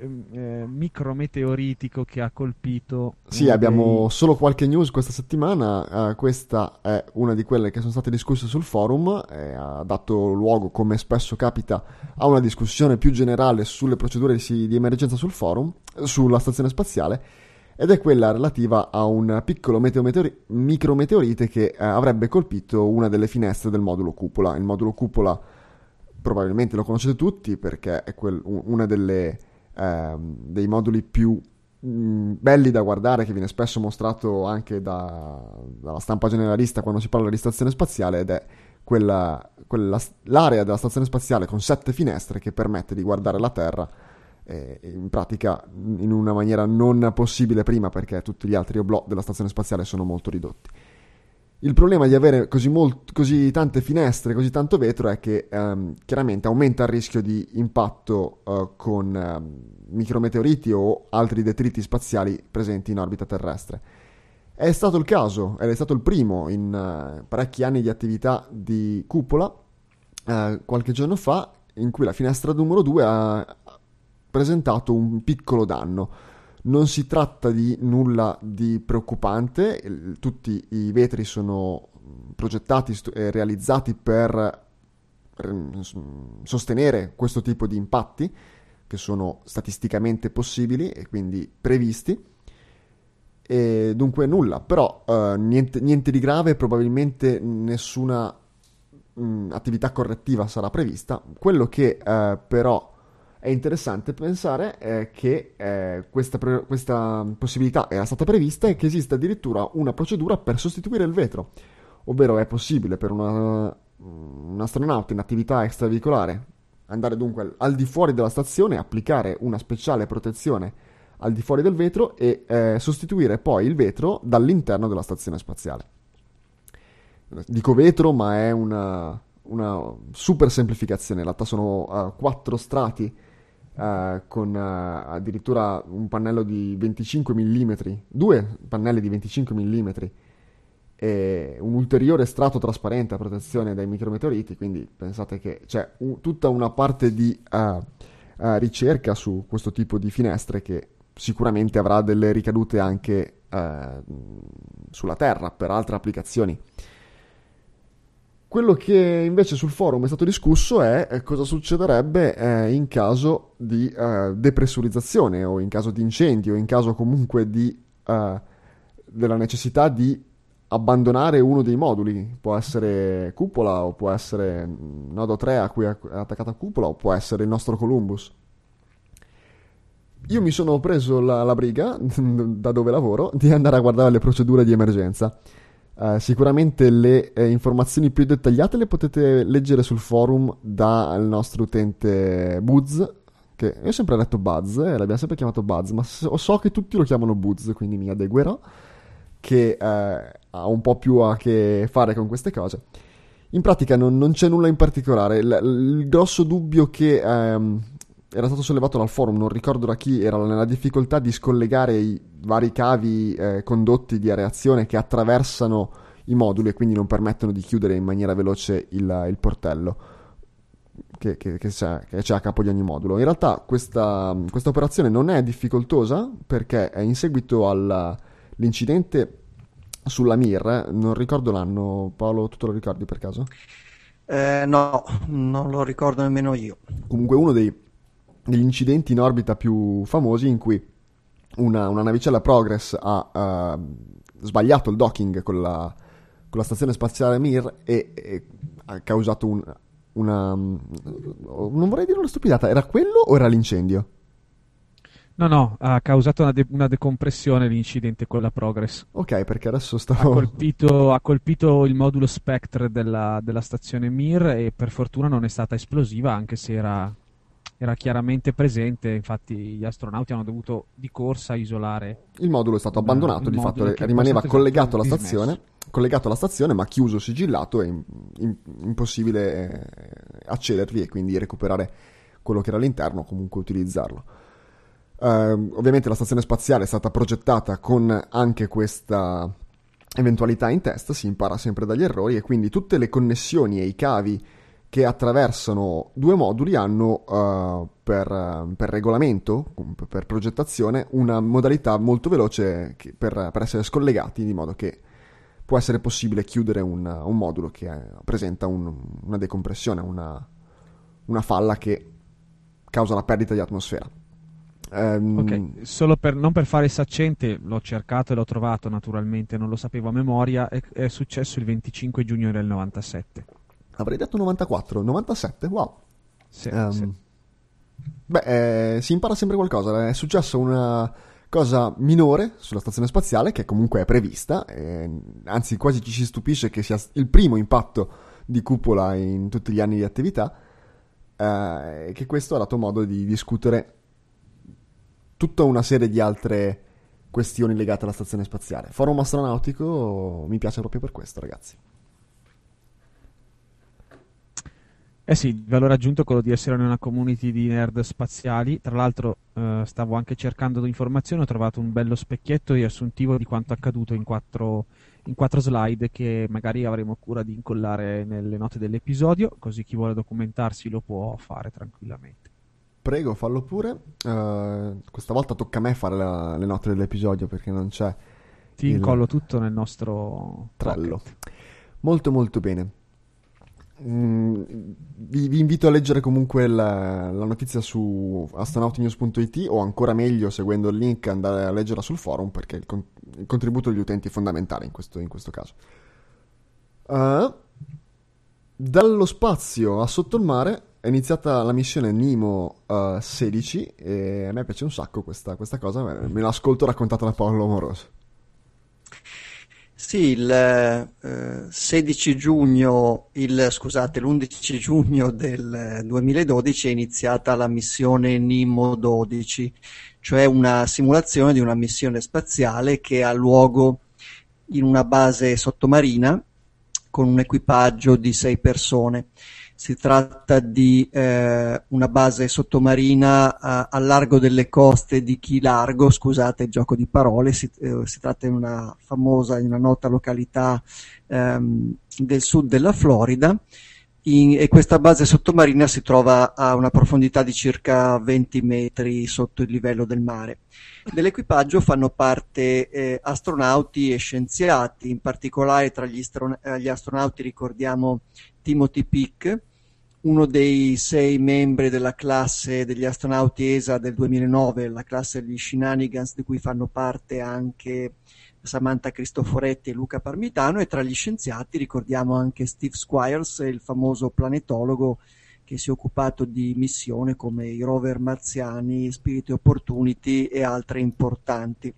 micrometeoritico che ha colpito. Sì, abbiamo solo qualche news questa settimana. Questa è una di quelle che sono state discusse sul forum e ha dato luogo, come spesso capita, a una discussione più generale sulle procedure di emergenza sul forum, sulla stazione spaziale, ed è quella relativa a un piccolo micrometeorite che avrebbe colpito una delle finestre del modulo cupola. Il modulo cupola probabilmente lo conoscete tutti perché è una dei moduli più belli da guardare, che viene spesso mostrato anche dalla stampa generalista quando si parla di stazione spaziale, ed è l'area della stazione spaziale con 7 finestre che permette di guardare la Terra in pratica in una maniera non possibile prima, perché tutti gli altri oblò della stazione spaziale sono molto ridotti. Il problema di avere così tante finestre, così tanto vetro, è che chiaramente aumenta il rischio di impatto con micrometeoriti o altri detriti spaziali presenti in orbita terrestre. È stato il caso, ed è stato il primo in parecchi anni di attività di cupola, qualche giorno fa, in cui la finestra numero 2 ha presentato un piccolo danno. Non si tratta di nulla di preoccupante, tutti i vetri sono progettati e realizzati per sostenere questo tipo di impatti, che sono statisticamente possibili e quindi previsti, e dunque nulla, però niente di grave, probabilmente nessuna attività correttiva sarà prevista. Quello che però è interessante pensare che questa possibilità era stata prevista e che esiste addirittura una procedura per sostituire il vetro, ovvero è possibile per un astronauta in attività extraveicolare andare dunque al di fuori della stazione, applicare una speciale protezione al di fuori del vetro e sostituire poi il vetro dall'interno della stazione spaziale. Dico vetro, ma è una super semplificazione. In realtà sono 4 strati con addirittura un pannello di 25 mm, 2 pannelli di 25 mm e un ulteriore strato trasparente a protezione dai micrometeoriti, quindi pensate che c'è tutta una parte di ricerca su questo tipo di finestre che sicuramente avrà delle ricadute anche sulla Terra per altre applicazioni. Quello che invece sul forum è stato discusso è cosa succederebbe in caso di depressurizzazione o in caso di incendio, in caso comunque della necessità di abbandonare uno dei moduli. Può essere cupola o può essere nodo 3 a cui è attaccata cupola, o può essere il nostro Columbus. Io mi sono preso la briga, da dove lavoro, di andare a guardare le procedure di emergenza. Sicuramente le informazioni più dettagliate le potete leggere sul forum dal nostro utente Buzz, che io ho sempre detto Buzz, l'abbiamo sempre chiamato Buzz, ma so che tutti lo chiamano Buzz, quindi mi adeguerò, che ha un po' più a che fare con queste cose. In pratica non c'è nulla in particolare. Il grosso dubbio che era stato sollevato dal forum, non ricordo da chi, era nella difficoltà di scollegare i vari cavi condotti di areazione che attraversano i moduli e quindi non permettono di chiudere in maniera veloce il portello che c'è a capo di ogni modulo. In realtà questa operazione non è difficoltosa, perché è in seguito all'incidente sulla Mir, non ricordo l'anno. Paolo, tu te lo ricordi per caso? No, non lo ricordo nemmeno io. Comunque uno degli incidenti in orbita più famosi, in cui una navicella Progress ha sbagliato il docking con la stazione spaziale Mir e ha causato non vorrei dire una stupidata, era quello o era l'incendio? No, ha causato una decompressione l'incidente con la Progress. Ok, perché adesso stavo... Ha colpito il modulo Spectre della stazione Mir e per fortuna non è stata esplosiva, anche se era chiaramente presente. Infatti gli astronauti hanno dovuto di corsa isolare. Il modulo è stato abbandonato, di fatto rimaneva collegato alla stazione, ma chiuso, sigillato, e impossibile accedervi e quindi recuperare quello che era all'interno, comunque utilizzarlo. Ovviamente la stazione spaziale è stata progettata con anche questa eventualità in testa, si impara sempre dagli errori, e quindi tutte le connessioni e i cavi che attraversano 2 moduli hanno per regolamento, per progettazione, una modalità molto veloce per essere scollegati, di modo che può essere possibile chiudere un modulo che presenta una decompressione, una falla che causa la perdita di atmosfera. Ok, solo non per fare il saccente, l'ho cercato e l'ho trovato naturalmente, non lo sapevo a memoria, è successo il 25 giugno del 97. Avrei detto 94, 97, wow. Sì. Beh, si impara sempre qualcosa. È successa una cosa minore sulla stazione spaziale, che comunque è prevista, anzi quasi ci si stupisce che sia il primo impatto di cupola in tutti gli anni di attività, e che questo ha dato modo di discutere tutta una serie di altre questioni legate alla stazione spaziale. Forum astronautico mi piace proprio per questo, ragazzi. Eh sì, il valore aggiunto è quello di essere in una community di nerd spaziali. Tra l'altro stavo anche cercando informazioni, ho trovato un bello specchietto riassuntivo di quanto accaduto in quattro slide che magari avremo cura di incollare nelle note dell'episodio, così chi vuole documentarsi lo può fare tranquillamente. Prego, fallo pure. Questa volta tocca a me fare le note dell'episodio perché non c'è. Ti incollo tutto nel nostro Trello. Pocket. Molto molto bene. Vi invito a leggere comunque la notizia su astronautinews.it, o ancora meglio, seguendo il link, andare a leggerla sul forum, perché il contributo degli utenti è fondamentale in questo caso. Dallo spazio a sotto il mare è iniziata la missione Nemo 16 e a me piace un sacco questa cosa, me l'ascolto raccontata da Paolo Amoroso. Sì, l'11 giugno del 2012 è iniziata la missione Nemo 12, cioè una simulazione di una missione spaziale che ha luogo in una base sottomarina con un equipaggio di 6 persone. Si tratta di una base sottomarina al largo delle coste di Key Largo, scusate il gioco di parole, si tratta di una nota località del sud della Florida, e questa base sottomarina si trova a una profondità di circa 20 metri sotto il livello del mare. Dell'equipaggio fanno parte astronauti e scienziati, in particolare tra gli astronauti ricordiamo Timothy Peake, uno dei 6 membri della classe degli astronauti ESA del 2009, la classe degli Shenanigans, di cui fanno parte anche Samantha Cristoforetti e Luca Parmitano, e tra gli scienziati ricordiamo anche Steve Squires, il famoso planetologo che si è occupato di missioni come i rover marziani, Spirit Opportunity e altre importanti.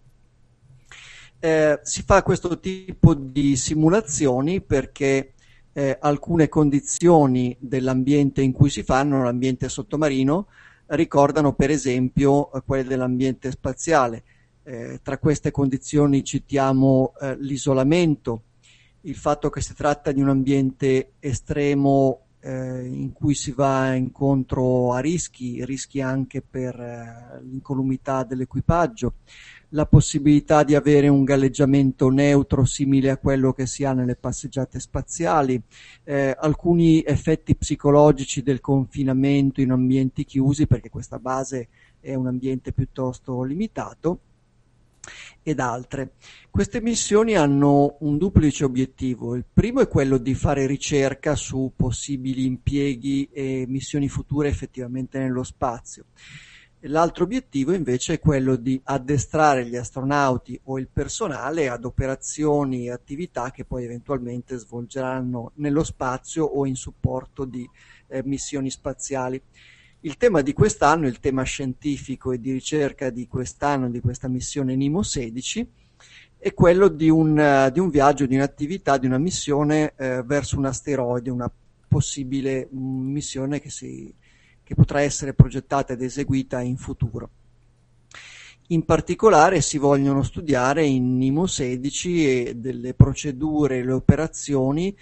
Si fa questo tipo di simulazioni perché alcune condizioni dell'ambiente in cui si fanno, l'ambiente sottomarino, ricordano per esempio quelle dell'ambiente spaziale. Tra queste condizioni citiamo l'isolamento, il fatto che si tratta di un ambiente estremo in cui si va incontro a rischi anche per l'incolumità dell'equipaggio, la possibilità di avere un galleggiamento neutro simile a quello che si ha nelle passeggiate spaziali, alcuni effetti psicologici del confinamento in ambienti chiusi, perché questa base è un ambiente piuttosto limitato, ed altre. Queste missioni hanno un duplice obiettivo. Il primo è quello di fare ricerca su possibili impieghi e missioni future effettivamente nello spazio. L'altro obiettivo invece è quello di addestrare gli astronauti o il personale ad operazioni e attività che poi eventualmente svolgeranno nello spazio o in supporto di missioni spaziali. Il tema di quest'anno, il tema scientifico e di ricerca di quest'anno, di questa missione Nemo 16, è quello di un viaggio, di un'attività, di una missione verso un asteroide, una possibile missione che potrà essere progettata ed eseguita in futuro. In particolare si vogliono studiare in Nemo 16 delle procedure e le operazioni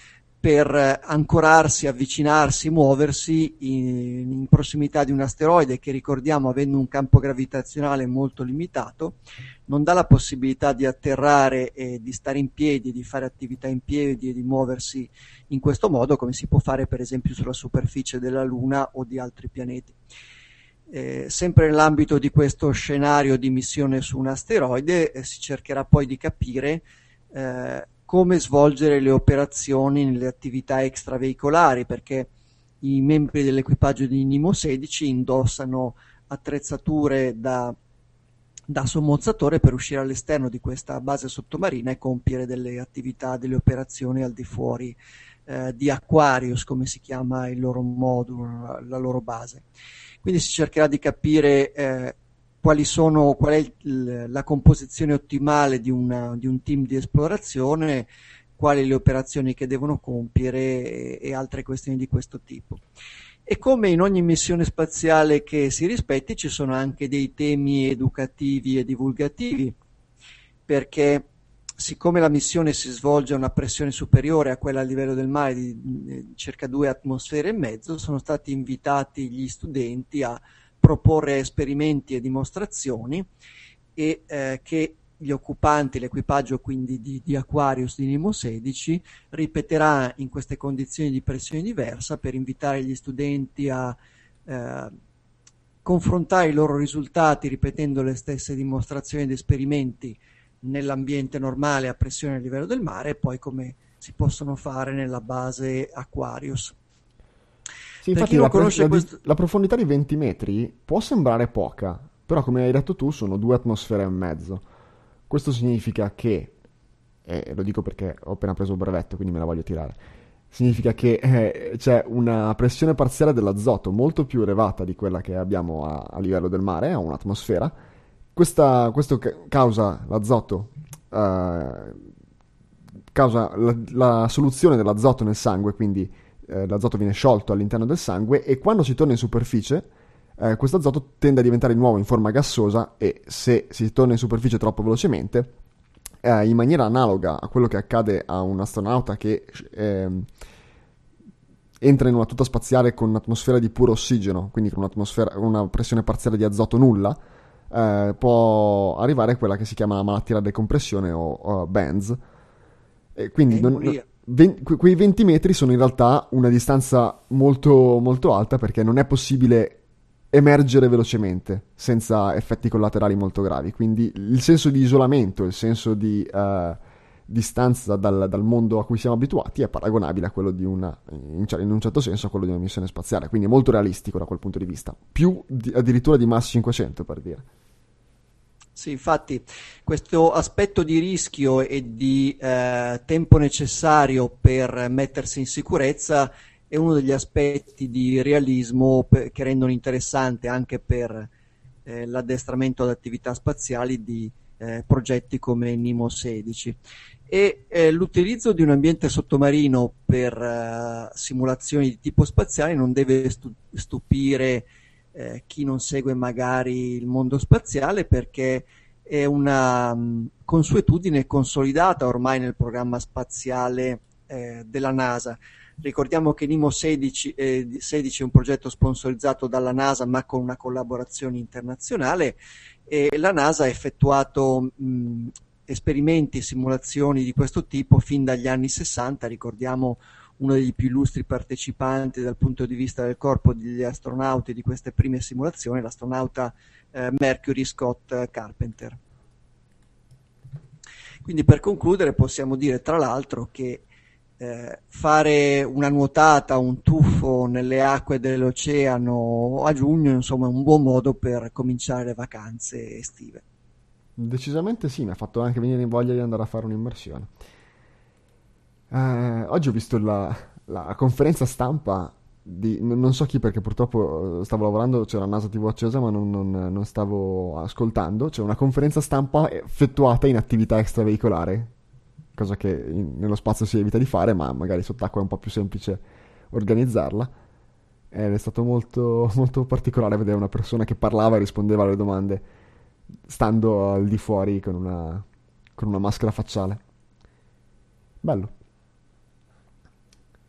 per ancorarsi, avvicinarsi, muoversi in prossimità di un asteroide che, ricordiamo, avendo un campo gravitazionale molto limitato, non dà la possibilità di atterrare e di stare in piedi, di fare attività in piedi e di muoversi in questo modo, come si può fare per esempio sulla superficie della Luna o di altri pianeti. Sempre nell'ambito di questo scenario di missione su un asteroide, si cercherà poi di capire come svolgere le operazioni nelle attività extraveicolari, perché i membri dell'equipaggio di Nimo 16 indossano attrezzature da sommozzatore per uscire all'esterno di questa base sottomarina e compiere delle attività, delle operazioni al di fuori di Aquarius, come si chiama il loro modulo, la loro base. Quindi si cercherà di capire qual è la composizione ottimale di un team di esplorazione, quali le operazioni che devono compiere e altre questioni di questo tipo. E come in ogni missione spaziale che si rispetti, ci sono anche dei temi educativi e divulgativi, perché siccome la missione si svolge a una pressione superiore a quella a livello del mare di circa 2 atmosfere e mezzo, sono stati invitati gli studenti a proporre esperimenti e dimostrazioni e che gli occupanti, l'equipaggio quindi di Aquarius di Nimo 16 ripeterà in queste condizioni di pressione diversa per invitare gli studenti a confrontare i loro risultati ripetendo le stesse dimostrazioni ed esperimenti nell'ambiente normale a pressione a livello del mare e poi come si possono fare nella base Aquarius. Sì, infatti la profondità di 20 metri può sembrare poca, però come hai detto tu sono 2 atmosfere e mezzo. Questo significa che, lo dico perché ho appena preso il brevetto, quindi me la voglio tirare, significa che c'è una pressione parziale dell'azoto molto più elevata di quella che abbiamo a livello del mare, a un'atmosfera. Questo causa l'azoto, causa la soluzione dell'azoto nel sangue, quindi l'azoto viene sciolto all'interno del sangue e quando si torna in superficie questo azoto tende a diventare di nuovo in forma gassosa e se si torna in superficie troppo velocemente, in maniera analoga a quello che accade a un astronauta che entra in una tuta spaziale con un'atmosfera di puro ossigeno, quindi con una pressione parziale di azoto nulla, può arrivare a quella che si chiama la malattia da decompressione o BANS. E quindi quei 20 metri sono in realtà una distanza molto, molto alta perché non è possibile emergere velocemente senza effetti collaterali molto gravi. Quindi il senso di isolamento, il senso di distanza dal mondo a cui siamo abituati è paragonabile a quello di in un certo senso a quello di una missione spaziale, quindi è molto realistico da quel punto di vista, addirittura di Mars 500 per dire. Sì, infatti questo aspetto di rischio e di tempo necessario per mettersi in sicurezza è uno degli aspetti di realismo che rendono interessante anche per l'addestramento ad attività spaziali di progetti come Nimo 16. E l'utilizzo di un ambiente sottomarino per simulazioni di tipo spaziale non deve stupire chi non segue magari il mondo spaziale, perché è una consuetudine consolidata ormai nel programma spaziale della NASA. Ricordiamo che Nimo 16 è un progetto sponsorizzato dalla NASA ma con una collaborazione internazionale e la NASA ha effettuato esperimenti e simulazioni di questo tipo fin dagli anni 60. Ricordiamo uno degli più illustri partecipanti dal punto di vista del corpo degli astronauti di queste prime simulazioni, l'astronauta Mercury Scott Carpenter. Quindi per concludere possiamo dire tra l'altro che fare una nuotata, un tuffo nelle acque dell'oceano a giugno, insomma, è un buon modo per cominciare le vacanze estive. Decisamente sì, mi ha fatto anche venire in voglia di andare a fare un'immersione. Oggi ho visto la conferenza stampa di non so chi, perché purtroppo stavo lavorando, c'era NASA TV accesa ma non stavo ascoltando. C'è una conferenza stampa effettuata in attività extraveicolare, cosa che nello spazio si evita di fare, ma magari sott'acqua è un po' più semplice organizzarla. Ed è stato molto, molto particolare vedere una persona che parlava e rispondeva alle domande stando al di fuori con una maschera facciale. Bello.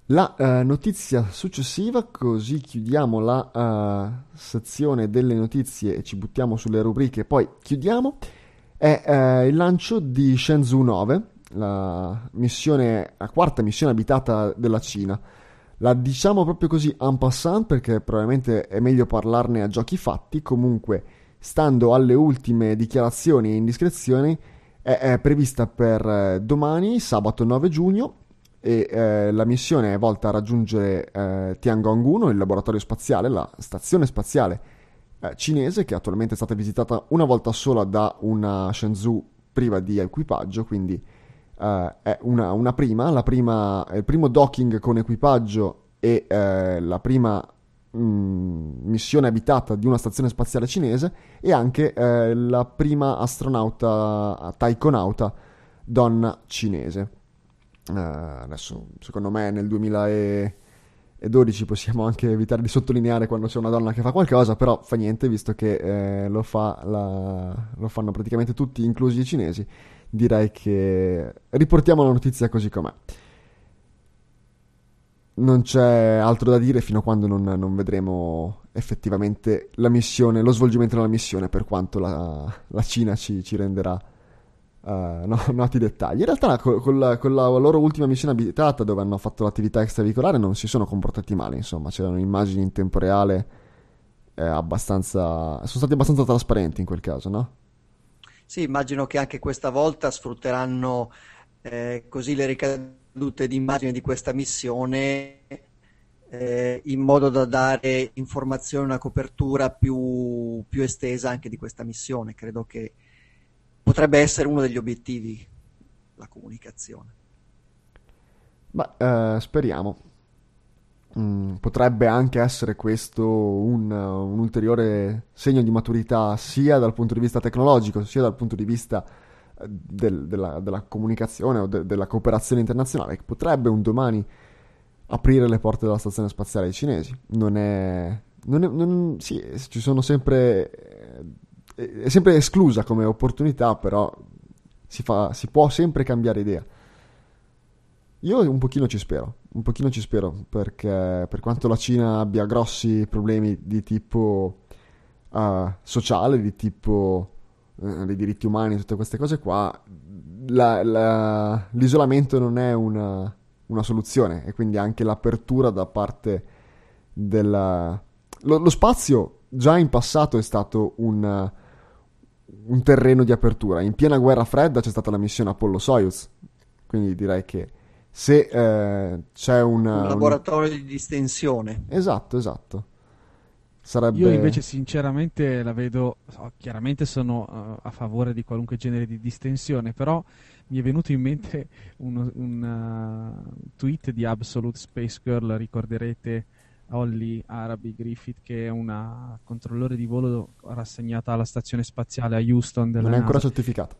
La notizia successiva, così chiudiamo la sezione delle notizie e ci buttiamo sulle rubriche e poi chiudiamo, è il lancio di Shenzhou 9, la quarta missione abitata della Cina. La diciamo proprio così en passant perché probabilmente è meglio parlarne a giochi fatti. Comunque, stando alle ultime dichiarazioni e indiscrezioni, è prevista per domani, sabato 9 giugno, e la missione è volta a raggiungere Tiangong-1, il laboratorio spaziale, la stazione spaziale cinese, che attualmente è stata visitata una volta sola da una Shenzhou priva di equipaggio, quindi è una prima, è il primo docking con equipaggio e la prima missione abitata di una stazione spaziale cinese, e anche la prima astronauta, taikonauta donna cinese. Adesso, secondo me, nel 2012 possiamo anche evitare di sottolineare quando c'è una donna che fa qualcosa, però fa niente, visto che lo fanno praticamente tutti, inclusi i cinesi. Direi che riportiamo la notizia così com'è. Non c'è altro da dire fino a quando non vedremo effettivamente la missione, lo svolgimento della missione, per quanto la Cina ci renderà noti dettagli. In realtà con la loro ultima missione abitata, dove hanno fatto l'attività extraveicolare, non si sono comportati male, insomma, c'erano immagini in tempo reale sono stati abbastanza trasparenti in quel caso, no? Sì, immagino che anche questa volta sfrutteranno così le ricadute di immagine di questa missione in modo da dare informazioni, una copertura più estesa anche di questa missione. Credo che potrebbe essere uno degli obiettivi, la comunicazione. Speriamo. Potrebbe anche essere questo un ulteriore segno di maturità, sia dal punto di vista tecnologico, sia dal punto di vista della comunicazione o della cooperazione internazionale, che potrebbe un domani aprire le porte della stazione spaziale ai cinesi. Sì, ci sono sempre, è sempre esclusa come opportunità, però si può sempre cambiare idea. Io un pochino ci spero, perché per quanto la Cina abbia grossi problemi di tipo sociale, di tipo dei diritti umani, tutte queste cose qua, l'isolamento non è una soluzione, e quindi anche l'apertura da parte lo spazio già in passato è stato un terreno di apertura. In piena guerra fredda c'è stata la missione Apollo-Soyuz, quindi direi che se c'è un laboratorio di distensione. Esatto. Sarebbe... Io invece sinceramente la vedo, chiaramente sono a favore di qualunque genere di distensione, però mi è venuto in mente un tweet di Absolute Space Girl, ricorderete Holly Arabi Griffith, che è una controllore di volo rassegnata alla stazione spaziale a Houston della non è ancora NASA. certificata.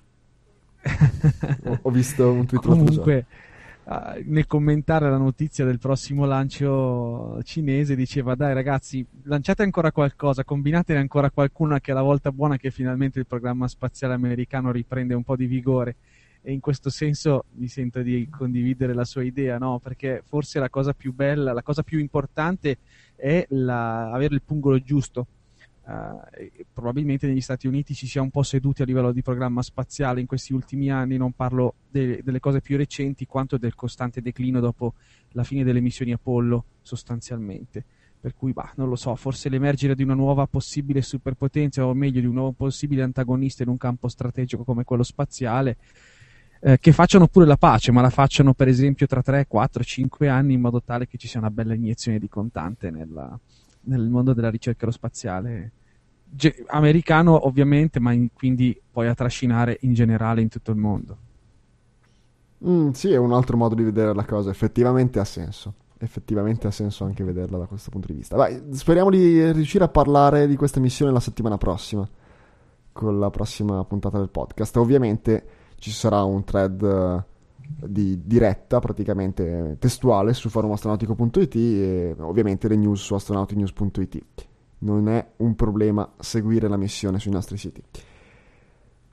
Ho visto un tweet Comunque, nel commentare la notizia del prossimo lancio cinese diceva: dai ragazzi, lanciate ancora qualcosa, combinatene ancora qualcuna, che è la volta buona che finalmente il programma spaziale americano riprende un po' di vigore. E in questo senso mi sento di condividere la sua idea, no? Perché forse la cosa più bella, la cosa più importante è avere il pungolo giusto. Probabilmente negli Stati Uniti ci sia un po' seduti a livello di programma spaziale in questi ultimi anni. Non parlo delle cose più recenti, quanto del costante declino dopo la fine delle missioni Apollo, sostanzialmente. Per cui, non lo so, forse l'emergere di una nuova possibile superpotenza, o meglio di un nuovo possibile antagonista in un campo strategico come quello spaziale, che facciano pure la pace, ma la facciano per esempio tra 3, 4, 5 anni, in modo tale che ci sia una bella iniezione di contante nel mondo della ricerca aerospaziale americano, ovviamente, ma quindi poi a trascinare in generale in tutto il mondo. Sì, è un altro modo di vedere la cosa, effettivamente ha senso anche vederla da questo punto di vista. Speriamo di riuscire a parlare di questa missione la settimana prossima, con la prossima puntata del podcast. Ovviamente ci sarà un thread di diretta, praticamente testuale, su forumastronautico.it, e ovviamente le news su astronautinews.it. Non è un problema seguire la missione sui nostri siti.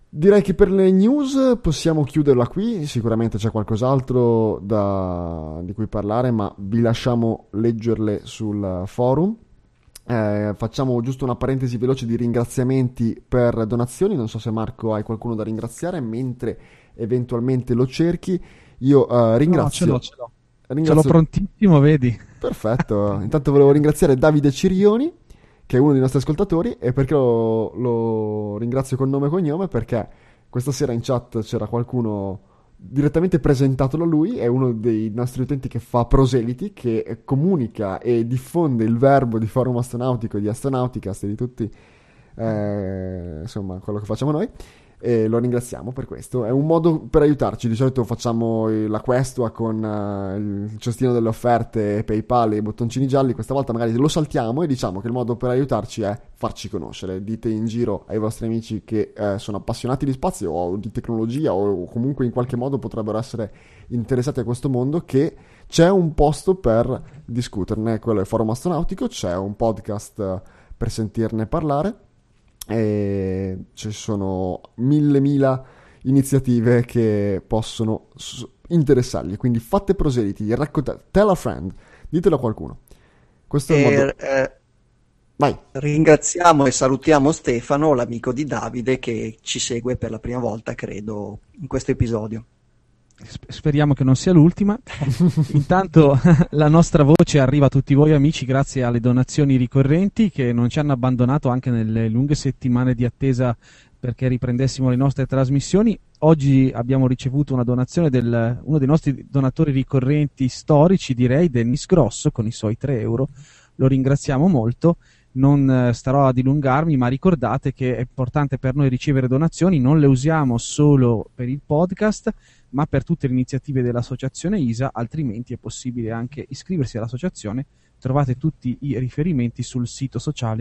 Direi che per le news possiamo chiuderla qui, sicuramente c'è qualcos'altro di cui parlare, ma vi lasciamo leggerle sul forum. Facciamo giusto una parentesi veloce di ringraziamenti per donazioni, non so se Marco hai qualcuno da ringraziare, mentre eventualmente lo cerchi. Io ringrazio... No, ce l'ho. Ce l'ho prontissimo, vedi? Perfetto, intanto volevo ringraziare Davide Cirioni, che è uno dei nostri ascoltatori, e perché lo ringrazio con nome e cognome, perché questa sera in chat c'era qualcuno direttamente presentato da lui, è uno dei nostri utenti che fa proseliti, che comunica e diffonde il verbo di Forum Astronautico, di Astronauticast e di tutti, insomma, quello che facciamo noi. E lo ringraziamo per questo. È un modo per aiutarci. Di solito facciamo la Questua con il cestino delle offerte, PayPal e i bottoncini gialli. Questa volta magari lo saltiamo e diciamo che il modo per aiutarci è farci conoscere. Dite in giro ai vostri amici che sono appassionati di spazio o di tecnologia o comunque in qualche modo potrebbero essere interessati a questo mondo, che c'è un posto per discuterne. Quello è il Forum Astronautico. C'è un podcast per sentirne parlare. E ci sono mille iniziative che possono interessargli, quindi fate proseliti, tell a friend, ditelo a qualcuno. Questo è il modo. Vai. Ringraziamo e salutiamo Stefano, l'amico di Davide, che ci segue per la prima volta, credo, in questo episodio. Speriamo che non sia l'ultima. Intanto la nostra voce arriva a tutti voi amici grazie alle donazioni ricorrenti che non ci hanno abbandonato anche nelle lunghe settimane di attesa perché riprendessimo le nostre trasmissioni. Oggi abbiamo ricevuto una donazione uno dei nostri donatori ricorrenti storici, direi, Dennis Grosso, con i suoi 3 euro. Lo ringraziamo molto. Non starò a dilungarmi, ma ricordate che è importante per noi ricevere donazioni, non le usiamo solo per il podcast, ma per tutte le iniziative dell'associazione ISA, altrimenti è possibile anche iscriversi all'associazione. Trovate tutti i riferimenti sul sito sociale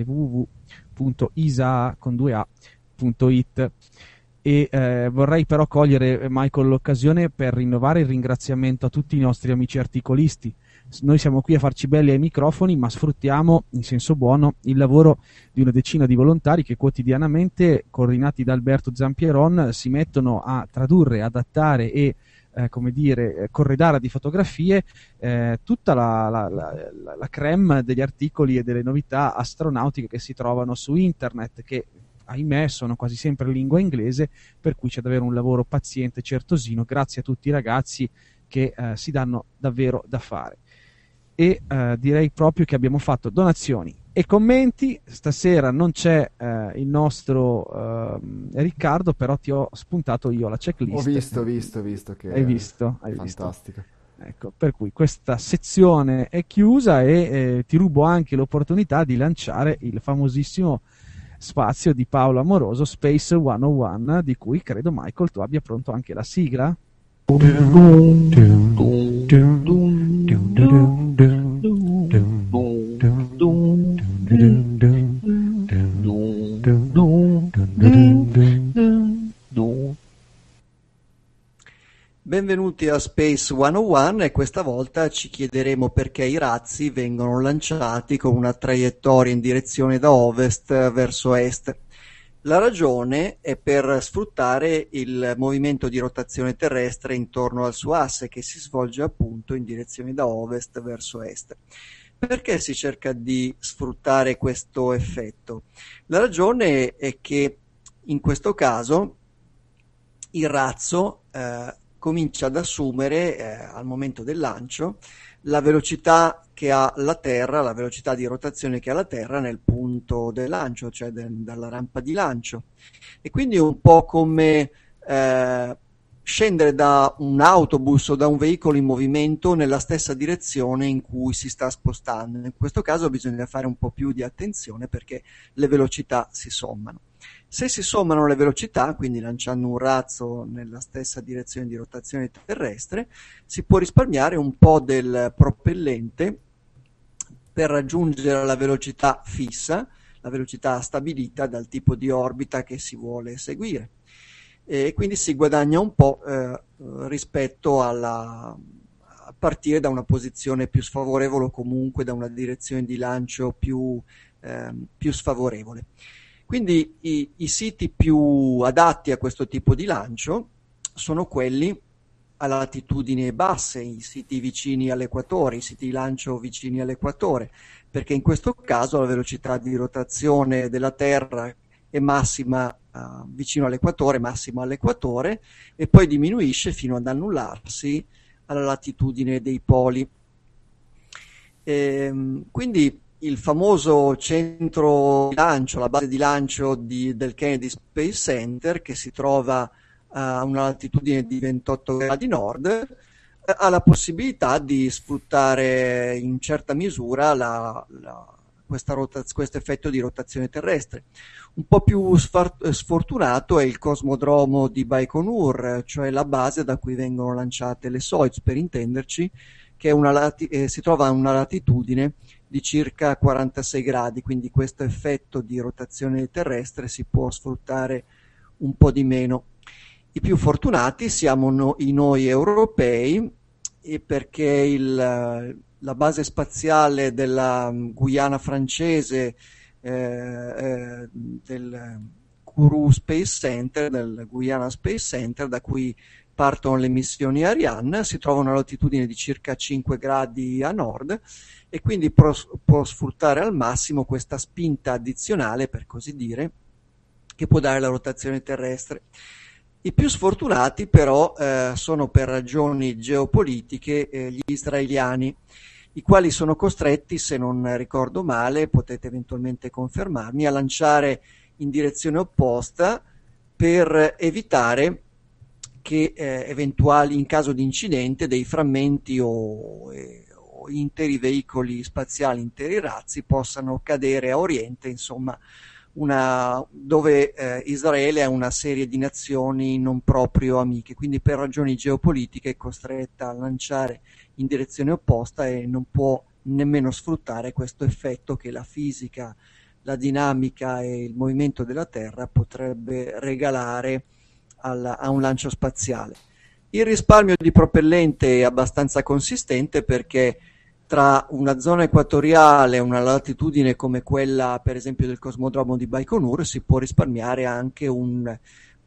www.isa.it. E vorrei però cogliere, Michael, l'occasione per rinnovare il ringraziamento a tutti i nostri amici articolisti. Noi siamo qui a farci belli ai microfoni, ma sfruttiamo in senso buono il lavoro di una decina di volontari che quotidianamente, coordinati da Alberto Zampieron, si mettono a tradurre, adattare e corredare di fotografie tutta la crème degli articoli e delle novità astronautiche che si trovano su internet, che ahimè sono quasi sempre in lingua inglese, per cui c'è davvero un lavoro paziente e certosino. Grazie a tutti i ragazzi che si danno davvero da fare. E direi proprio che abbiamo fatto donazioni e commenti. Stasera non c'è il nostro Riccardo, però ti ho spuntato io la checklist. Ho visto che hai visto. Fantastica. Ecco, per cui questa sezione è chiusa e ti rubo anche l'opportunità di lanciare il famosissimo spazio di Paolo Amoroso, Space 101, di cui credo, Michael, tu abbia pronto anche la sigla. Benvenuti a Space 101 e questa volta ci chiederemo perché i razzi vengono lanciati con una traiettoria in direzione da ovest verso est. La ragione è per sfruttare il movimento di rotazione terrestre intorno al suo asse, che si svolge appunto in direzione da ovest verso est. Perché si cerca di sfruttare questo effetto? La ragione è che in questo caso il razzo comincia ad assumere al momento del lancio la velocità che ha la Terra, la velocità di rotazione che ha la Terra nel punto del lancio, cioè dalla rampa di lancio. E quindi è un po' come scendere da un autobus o da un veicolo in movimento nella stessa direzione in cui si sta spostando. In questo caso bisogna fare un po' più di attenzione perché le velocità si sommano. Se si sommano le velocità, quindi lanciando un razzo nella stessa direzione di rotazione terrestre, si può risparmiare un po' del propellente per raggiungere la velocità fissa, la velocità stabilita dal tipo di orbita che si vuole seguire. E quindi si guadagna un po' rispetto a partire da una posizione più sfavorevole o comunque da una direzione di lancio più sfavorevole. Quindi i siti più adatti a questo tipo di lancio sono quelli a latitudini basse, i siti vicini all'equatore, i siti di lancio vicini all'equatore, perché in questo caso la velocità di rotazione della Terra è massima vicino all'equatore, massima all'equatore, e poi diminuisce fino ad annullarsi alla latitudine dei poli. Quindi il famoso centro di lancio, la base di lancio del Kennedy Space Center, che si trova a una latitudine di 28 gradi nord, ha la possibilità di sfruttare in certa misura questo effetto di rotazione terrestre. Un po' più sfortunato è il cosmodromo di Baikonur, cioè la base da cui vengono lanciate le Soyuz, per intenderci, che si trova a una latitudine di circa 46 gradi, quindi questo effetto di rotazione terrestre si può sfruttare un po' di meno. I più fortunati siamo noi europei, perché la base spaziale della Guyana francese, del Kourou Space Center, del Guyana Space Center, da cui partono le missioni Ariane, si trova a una latitudine di circa 5 gradi a nord e quindi può sfruttare al massimo questa spinta addizionale, per così dire, che può dare la rotazione terrestre. I più sfortunati però sono, per ragioni geopolitiche, gli israeliani, i quali sono costretti, se non ricordo male, potete eventualmente confermarmi, a lanciare in direzione opposta per evitare che in caso di incidente, dei frammenti o interi veicoli spaziali, interi razzi, possano cadere a oriente, insomma, dove Israele ha una serie di nazioni non proprio amiche, quindi per ragioni geopolitiche è costretta a lanciare in direzione opposta e non può nemmeno sfruttare questo effetto che la fisica, la dinamica e il movimento della Terra potrebbe regalare a un lancio spaziale. Il risparmio di propellente è abbastanza consistente, perché tra una zona equatoriale e una latitudine come quella, per esempio, del cosmodromo di Baikonur, si può risparmiare anche un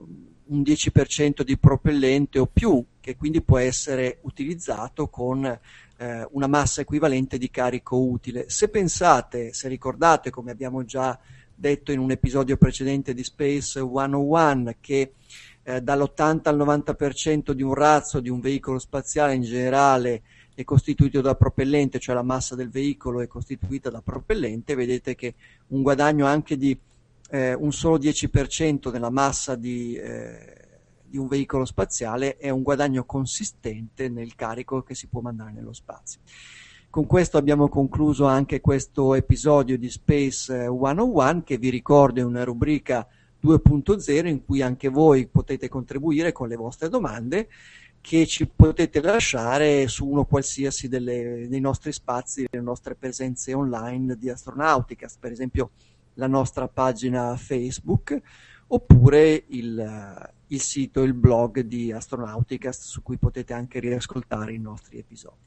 10% di propellente o più, che quindi può essere utilizzato con una massa equivalente di carico utile. Se ricordate, come abbiamo già detto in un episodio precedente di Space 101, che dall'80 al 90% di un razzo di un veicolo spaziale in generale è costituito da propellente, cioè la massa del veicolo è costituita da propellente, vedete che un guadagno anche di un solo 10% della massa di un veicolo spaziale è un guadagno consistente nel carico che si può mandare nello spazio. Con questo abbiamo concluso anche questo episodio di Space 101, che vi ricordo è una rubrica 2.0 in cui anche voi potete contribuire con le vostre domande, che ci potete lasciare su uno qualsiasi dei nostri spazi, delle nostre presenze online di Astronauticast, per esempio la nostra pagina Facebook, oppure il sito, il blog di Astronauticast, su cui potete anche riascoltare i nostri episodi.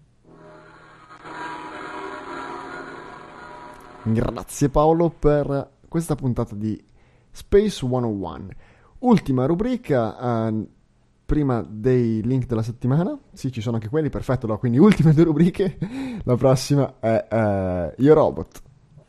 Grazie Paolo per questa puntata di Space 101. Ultima rubrica, prima dei link della settimana. Sì, ci sono anche quelli, perfetto, no? Quindi ultime 2 rubriche. La prossima è Io Robot.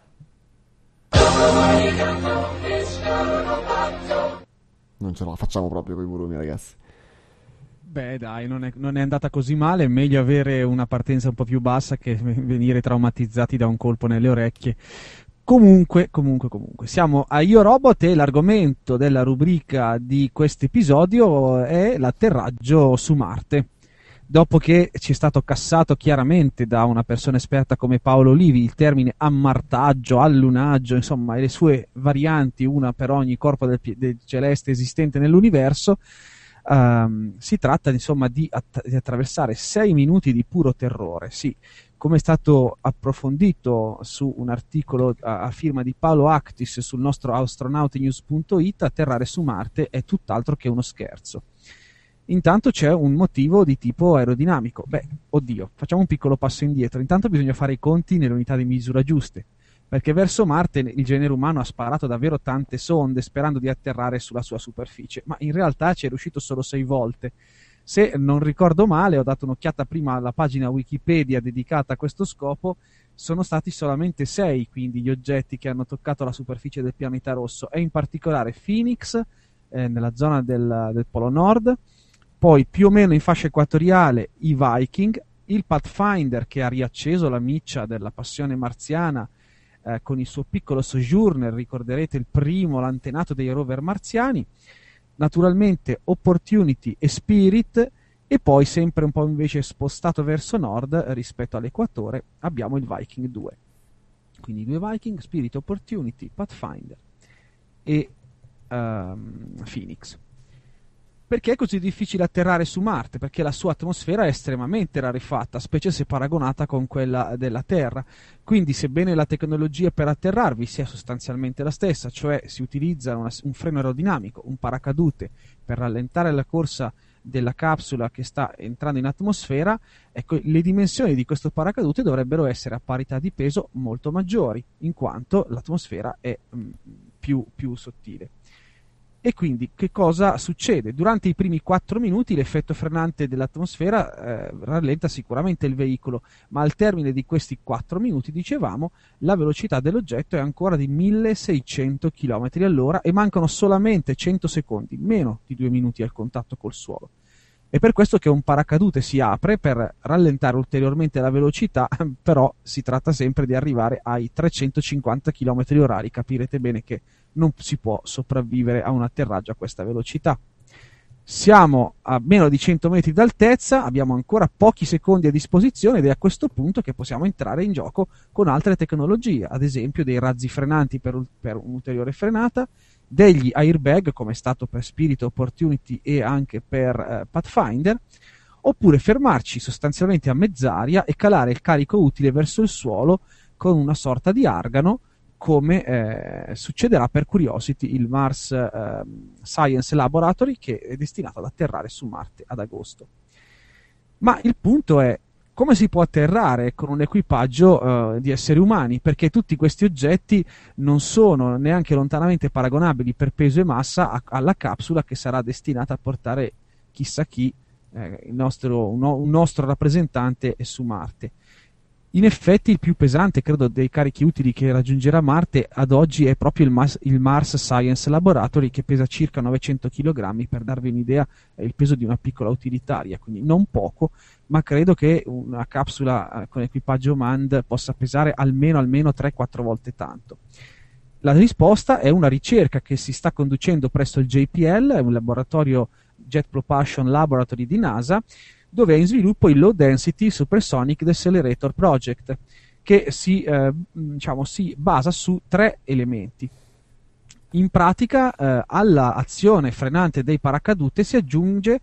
Non ce la facciamo proprio con i volumi, ragazzi. Beh dai, non è andata così male, è meglio avere una partenza un po' più bassa che venire traumatizzati da un colpo nelle orecchie. Comunque, siamo a Io Robot e l'argomento della rubrica di questo episodio è l'atterraggio su Marte. Dopo che ci è stato cassato chiaramente da una persona esperta come Paolo Olivi il termine ammartaggio, allunaggio, insomma, e le sue varianti, una per ogni corpo del celeste esistente nell'universo, si tratta insomma di attraversare 6 minuti di puro terrore. Sì, come è stato approfondito su un articolo a firma di Paolo Actis sul nostro astronautinews.it, atterrare su Marte è tutt'altro che uno scherzo. Intanto c'è un motivo di tipo aerodinamico. Facciamo un piccolo passo indietro. Intanto bisogna fare i conti nelle unità di misura giuste. perché verso Marte il genere umano ha sparato davvero tante sonde sperando di atterrare sulla sua superficie, ma in realtà ci è riuscito solo 6 volte. Se non ricordo male, ho dato un'occhiata prima alla pagina Wikipedia dedicata a questo scopo, sono stati solamente 6 quindi gli oggetti che hanno toccato la superficie del pianeta rosso, e in particolare Phoenix nella zona del Polo Nord, poi più o meno in fascia equatoriale i Viking, il Pathfinder che ha riacceso la miccia della passione marziana con il suo piccolo Sojourner, ricorderete il primo, l'antenato dei rover marziani, naturalmente Opportunity e Spirit, e poi sempre un po' invece spostato verso nord rispetto all'equatore abbiamo il Viking 2. Quindi 2 Viking, Spirit, Opportunity, Pathfinder e Phoenix. Perché è così difficile atterrare su Marte? Perché la sua atmosfera è estremamente rarefatta, specie se paragonata con quella della Terra. Quindi, sebbene la tecnologia per atterrarvi sia sostanzialmente la stessa, cioè si utilizza un freno aerodinamico, un paracadute per rallentare la corsa della capsula che sta entrando in atmosfera, ecco, le dimensioni di questo paracadute dovrebbero essere a parità di peso molto maggiori, in quanto l'atmosfera è più sottile. E quindi che cosa succede? Durante i primi 4 minuti l'effetto frenante dell'atmosfera rallenta sicuramente il veicolo, ma al termine di questi 4 minuti, dicevamo, la velocità dell'oggetto è ancora di 1600 km all'ora e mancano solamente 100 secondi, meno di 2 minuti al contatto col suolo. È per questo che un paracadute si apre per rallentare ulteriormente la velocità, però si tratta sempre di arrivare ai 350 km orari, capirete bene che non si può sopravvivere a un atterraggio a questa velocità. Siamo a meno di 100 metri d'altezza, abbiamo ancora pochi secondi a disposizione ed è a questo punto che possiamo entrare in gioco con altre tecnologie, ad esempio dei razzi frenanti per un'ulteriore frenata, degli airbag come è stato per Spirit, Opportunity e anche per Pathfinder, oppure fermarci sostanzialmente a mezz'aria e calare il carico utile verso il suolo con una sorta di argano, come succederà per Curiosity, il Mars Science Laboratory, che è destinato ad atterrare su Marte ad agosto. Ma il punto è: come si può atterrare con un equipaggio di esseri umani? Perché tutti questi oggetti non sono neanche lontanamente paragonabili per peso e massa alla capsula che sarà destinata a portare chissà chi, un nostro rappresentante su Marte. In effetti il più pesante, credo, dei carichi utili che raggiungerà Marte ad oggi è proprio il Mars Science Laboratory, che pesa circa 900 kg, per darvi un'idea è il peso di una piccola utilitaria, quindi non poco, ma credo che una capsula con equipaggio manned possa pesare almeno 3-4 volte tanto. La risposta è una ricerca che si sta conducendo presso il JPL, un laboratorio Jet Propulsion Laboratory di NASA, dove è in sviluppo il Low Density Supersonic Decelerator Project, che si basa su 3 elementi. In pratica alla azione frenante dei paracadute si aggiunge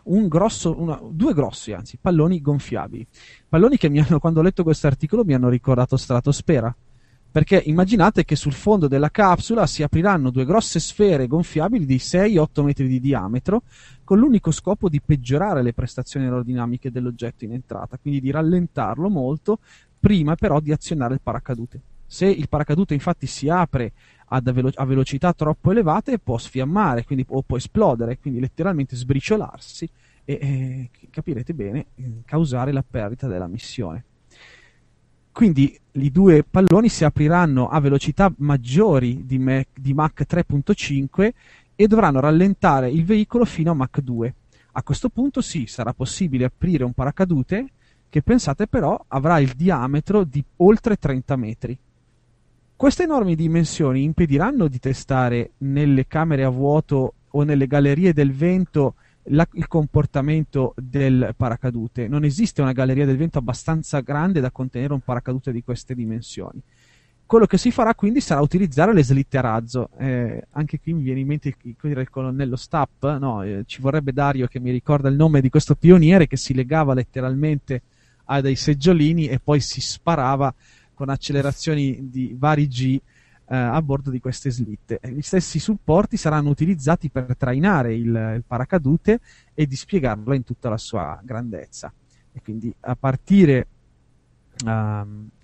due grossi palloni gonfiabili. Palloni che quando ho letto questo articolo mi hanno ricordato stratosfera, perché immaginate che sul fondo della capsula si apriranno 2 grosse sfere gonfiabili di 6-8 metri di diametro, con l'unico scopo di peggiorare le prestazioni aerodinamiche dell'oggetto in entrata, quindi di rallentarlo molto, prima però di azionare il paracadute. Se il paracadute infatti si apre a velocità troppo elevate, può sfiammare, o può esplodere, quindi letteralmente sbriciolarsi e capirete bene, causare la perdita della missione. Quindi i 2 palloni si apriranno a velocità maggiori di Mach 3.5 e dovranno rallentare il veicolo fino a Mach 2. A questo punto sì, sarà possibile aprire un paracadute che, pensate però, avrà il diametro di oltre 30 metri. Queste enormi dimensioni impediranno di testare nelle camere a vuoto o nelle gallerie del vento il comportamento del paracadute. Non esiste una galleria del vento abbastanza grande da contenere un paracadute di queste dimensioni. Quello che si farà quindi sarà utilizzare le slitte a razzo. Anche qui mi viene in mente il colonnello Stapp, ci vorrebbe Dario che mi ricorda il nome di questo pioniere che si legava letteralmente a dei seggiolini e poi si sparava con accelerazioni di vari G a bordo di queste slitte. Gli stessi supporti saranno utilizzati per trainare il paracadute e dispiegarlo in tutta la sua grandezza. E quindi a partire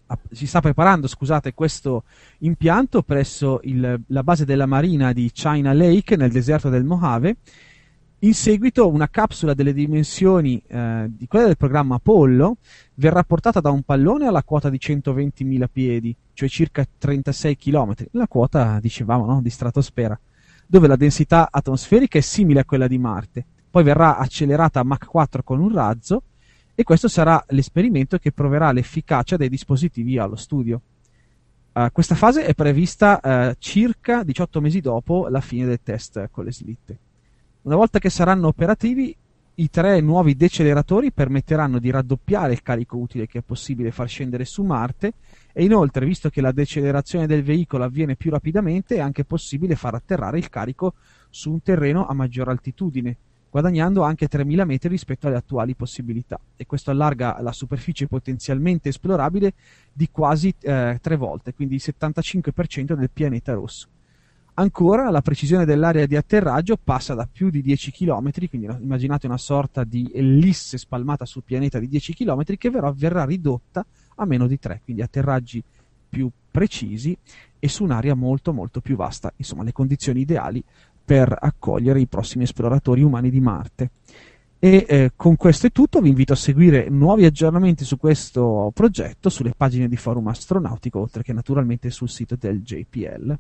si sta preparando, scusate, questo impianto presso la base della Marina di China Lake nel deserto del Mojave. In seguito una capsula delle dimensioni di quella del programma Apollo verrà portata da un pallone alla quota di 120.000 piedi, cioè circa 36 km, la quota, dicevamo, no, di stratosfera, dove la densità atmosferica è simile a quella di Marte. Poi verrà accelerata a Mach 4 con un razzo, e questo sarà l'esperimento che proverà l'efficacia dei dispositivi allo studio. Questa fase è prevista circa 18 mesi dopo la fine del test con le slitte. Una volta che saranno operativi, i 3 nuovi deceleratori permetteranno di raddoppiare il carico utile che è possibile far scendere su Marte, e inoltre, visto che la decelerazione del veicolo avviene più rapidamente, è anche possibile far atterrare il carico su un terreno a maggior altitudine, guadagnando anche 3.000 metri rispetto alle attuali possibilità, e questo allarga la superficie potenzialmente esplorabile di quasi 3 volte, quindi il 75% del pianeta rosso. Ancora, la precisione dell'area di atterraggio passa da più di 10 km, quindi immaginate una sorta di ellisse spalmata sul pianeta di 10 km, che verrà ridotta a meno di 3, quindi atterraggi più precisi e su un'area molto molto più vasta, insomma le condizioni ideali per accogliere i prossimi esploratori umani di Marte. E con questo è tutto, vi invito a seguire nuovi aggiornamenti su questo progetto sulle pagine di Forum Astronautico, oltre che naturalmente sul sito del JPL.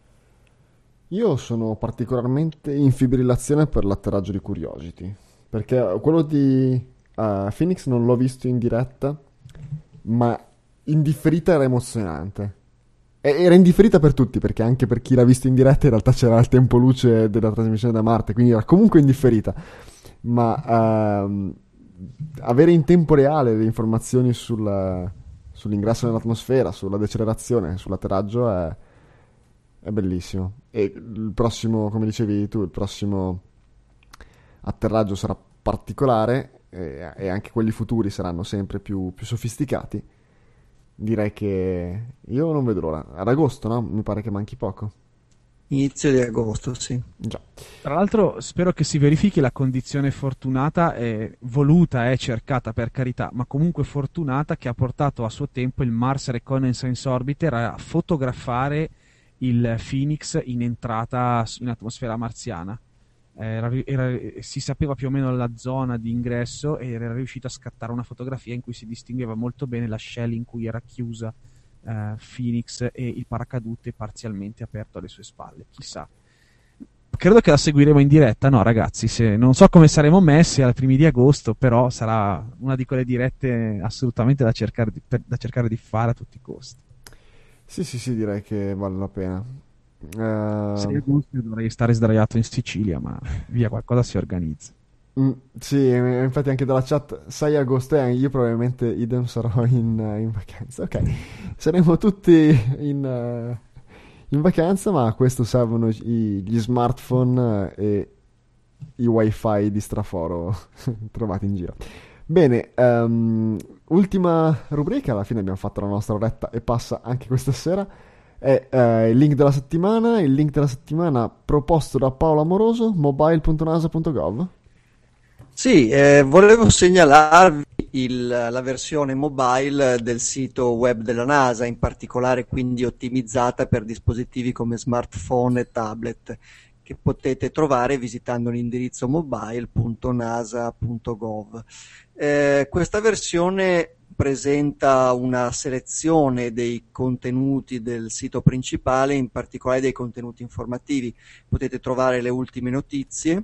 Io sono particolarmente in fibrillazione per l'atterraggio di Curiosity, perché quello di Phoenix non l'ho visto in diretta, ma in differita era emozionante. Era in differita per tutti, perché anche per chi l'ha visto in diretta in realtà c'era il tempo luce della trasmissione da Marte, quindi era comunque in differita. Ma avere in tempo reale le informazioni sull'ingresso nell'atmosfera, sulla decelerazione, sull'atterraggio è bellissimo. E il prossimo, come dicevi tu, il prossimo atterraggio sarà particolare, e anche quelli futuri saranno sempre più sofisticati. Direi che io non vedo l'ora. Ad agosto, no? Mi pare che manchi poco. Inizio di agosto, sì. Già. Tra l'altro spero che si verifichi la condizione fortunata e voluta e cercata, per carità, ma comunque fortunata, che ha portato a suo tempo il Mars Reconnaissance Orbiter a fotografare il Phoenix in entrata in atmosfera marziana. Si sapeva più o meno la zona di ingresso e era riuscito a scattare una fotografia in cui si distingueva molto bene la shell in cui era chiusa Phoenix, e il paracadute parzialmente aperto alle sue spalle. Chissà, credo che la seguiremo in diretta, no ragazzi? Non so come saremo messi ai primi di agosto, però sarà una di quelle dirette assolutamente da cercare di fare a tutti i costi. Sì, direi che vale la pena. 6 agosto dovrei stare sdraiato in Sicilia, ma via, qualcosa si organizza. Sì, infatti anche dalla chat 6 agosto, io probabilmente idem sarò in vacanza. Ok, saremo tutti in vacanza, ma a questo servono gli smartphone e i wifi di straforo trovati in giro. Bene, ultima rubrica, alla fine abbiamo fatto la nostra oretta e passa anche questa sera. È il link della settimana proposto da Paolo Amoroso, mobile.nasa.gov. Sì, volevo segnalarvi la versione mobile del sito web della NASA, in particolare quindi ottimizzata per dispositivi come smartphone e tablet, che potete trovare visitando l'indirizzo mobile.nasa.gov. Questa versione presenta una selezione dei contenuti del sito principale, in particolare dei contenuti informativi. Potete trovare le ultime notizie,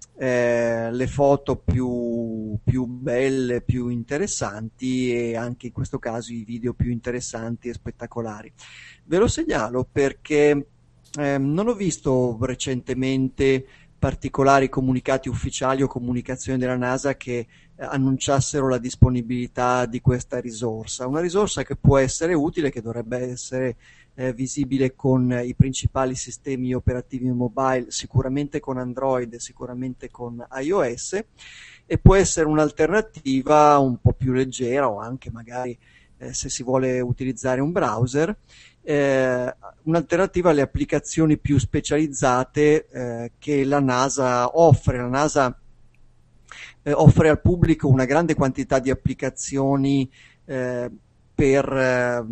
le foto più belle, più interessanti, e anche in questo caso i video più interessanti e spettacolari. Ve lo segnalo perché non ho visto recentemente particolari comunicati ufficiali o comunicazioni della NASA che annunciassero la disponibilità di questa risorsa. Una risorsa che può essere utile, che dovrebbe essere visibile con i principali sistemi operativi mobile, sicuramente con Android, sicuramente con iOS, e può essere un'alternativa un po' più leggera, o anche magari se si vuole utilizzare un browser, un'alternativa alle applicazioni più specializzate che la NASA offre. La NASA offre al pubblico una grande quantità di applicazioni per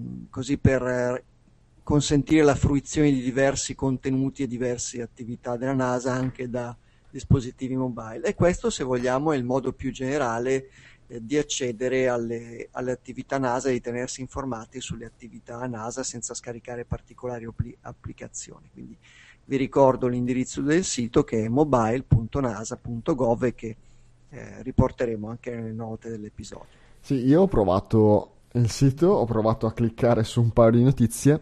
consentire la fruizione di diversi contenuti e diverse attività della NASA anche da dispositivi mobile. E questo, se vogliamo, è il modo più generale di accedere alle attività NASA e di tenersi informati sulle attività NASA senza scaricare particolari applicazioni. Quindi vi ricordo l'indirizzo del sito, che è mobile.nasa.gov, e che riporteremo anche nelle note dell'episodio. Sì, io ho provato il sito, ho provato a cliccare su un paio di notizie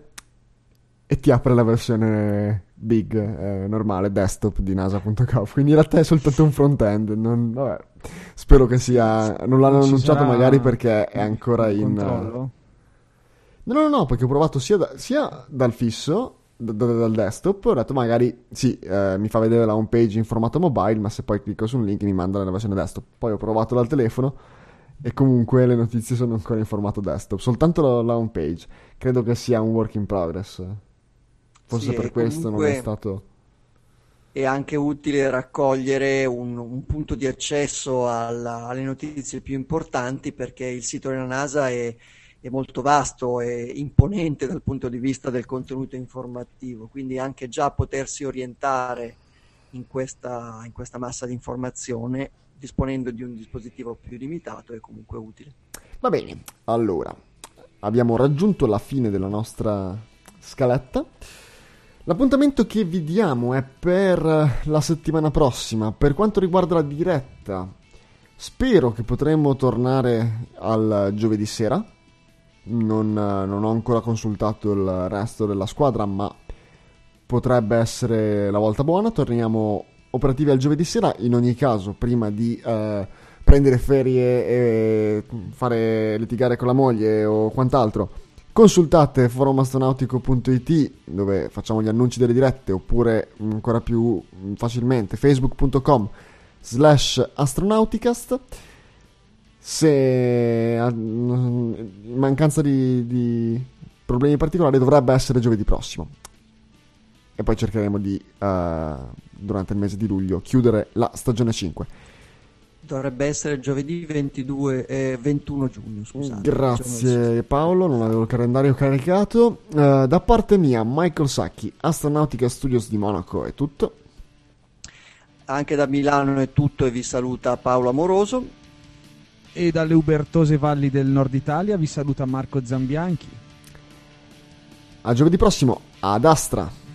e ti apre la versione big, normale, desktop di nasa.gov, quindi in realtà è soltanto un front-end. Vabbè, spero che sia... Non l'hanno annunciato magari perché è ancora in... controllo? No, perché ho provato sia dal fisso, dal desktop, ho detto magari sì, mi fa vedere la home page in formato mobile, ma se poi clicco su un link mi manda nella versione desktop. Poi ho provato dal telefono e comunque le notizie sono ancora in formato desktop, soltanto la home page. Credo che sia un work in progress. Forse Sì, per questo non è stato... È anche utile raccogliere un punto di accesso alle notizie più importanti, perché il sito della NASA è molto vasto e imponente dal punto di vista del contenuto informativo, quindi anche già potersi orientare in questa massa di informazione disponendo di un dispositivo più limitato è comunque utile. Va bene, allora abbiamo raggiunto la fine della nostra scaletta. L'appuntamento che vi diamo è per la settimana prossima. Per quanto riguarda la diretta, spero che potremo tornare al giovedì sera. Non ho ancora consultato il resto della squadra, ma potrebbe essere la volta buona. Torniamo operativi al giovedì sera. In ogni caso, prima di prendere ferie e fare litigare con la moglie o quant'altro, consultate forumastronautico.it, dove facciamo gli annunci delle dirette, oppure ancora più facilmente facebook.com/astronauticast. Se in mancanza di problemi particolari dovrebbe essere giovedì prossimo, e poi cercheremo di durante il mese di luglio chiudere la stagione 5. Dovrebbe essere giovedì 21 giugno, scusate. Grazie Paolo, non avevo il calendario caricato. Da parte mia, Michael Sacchi, Astronautica Studios di Monaco, è tutto. Anche da Milano è tutto, e vi saluta Paolo Amoroso. E dalle ubertose valli del nord Italia vi saluta Marco Zambianchi. A giovedì prossimo, ad Astra.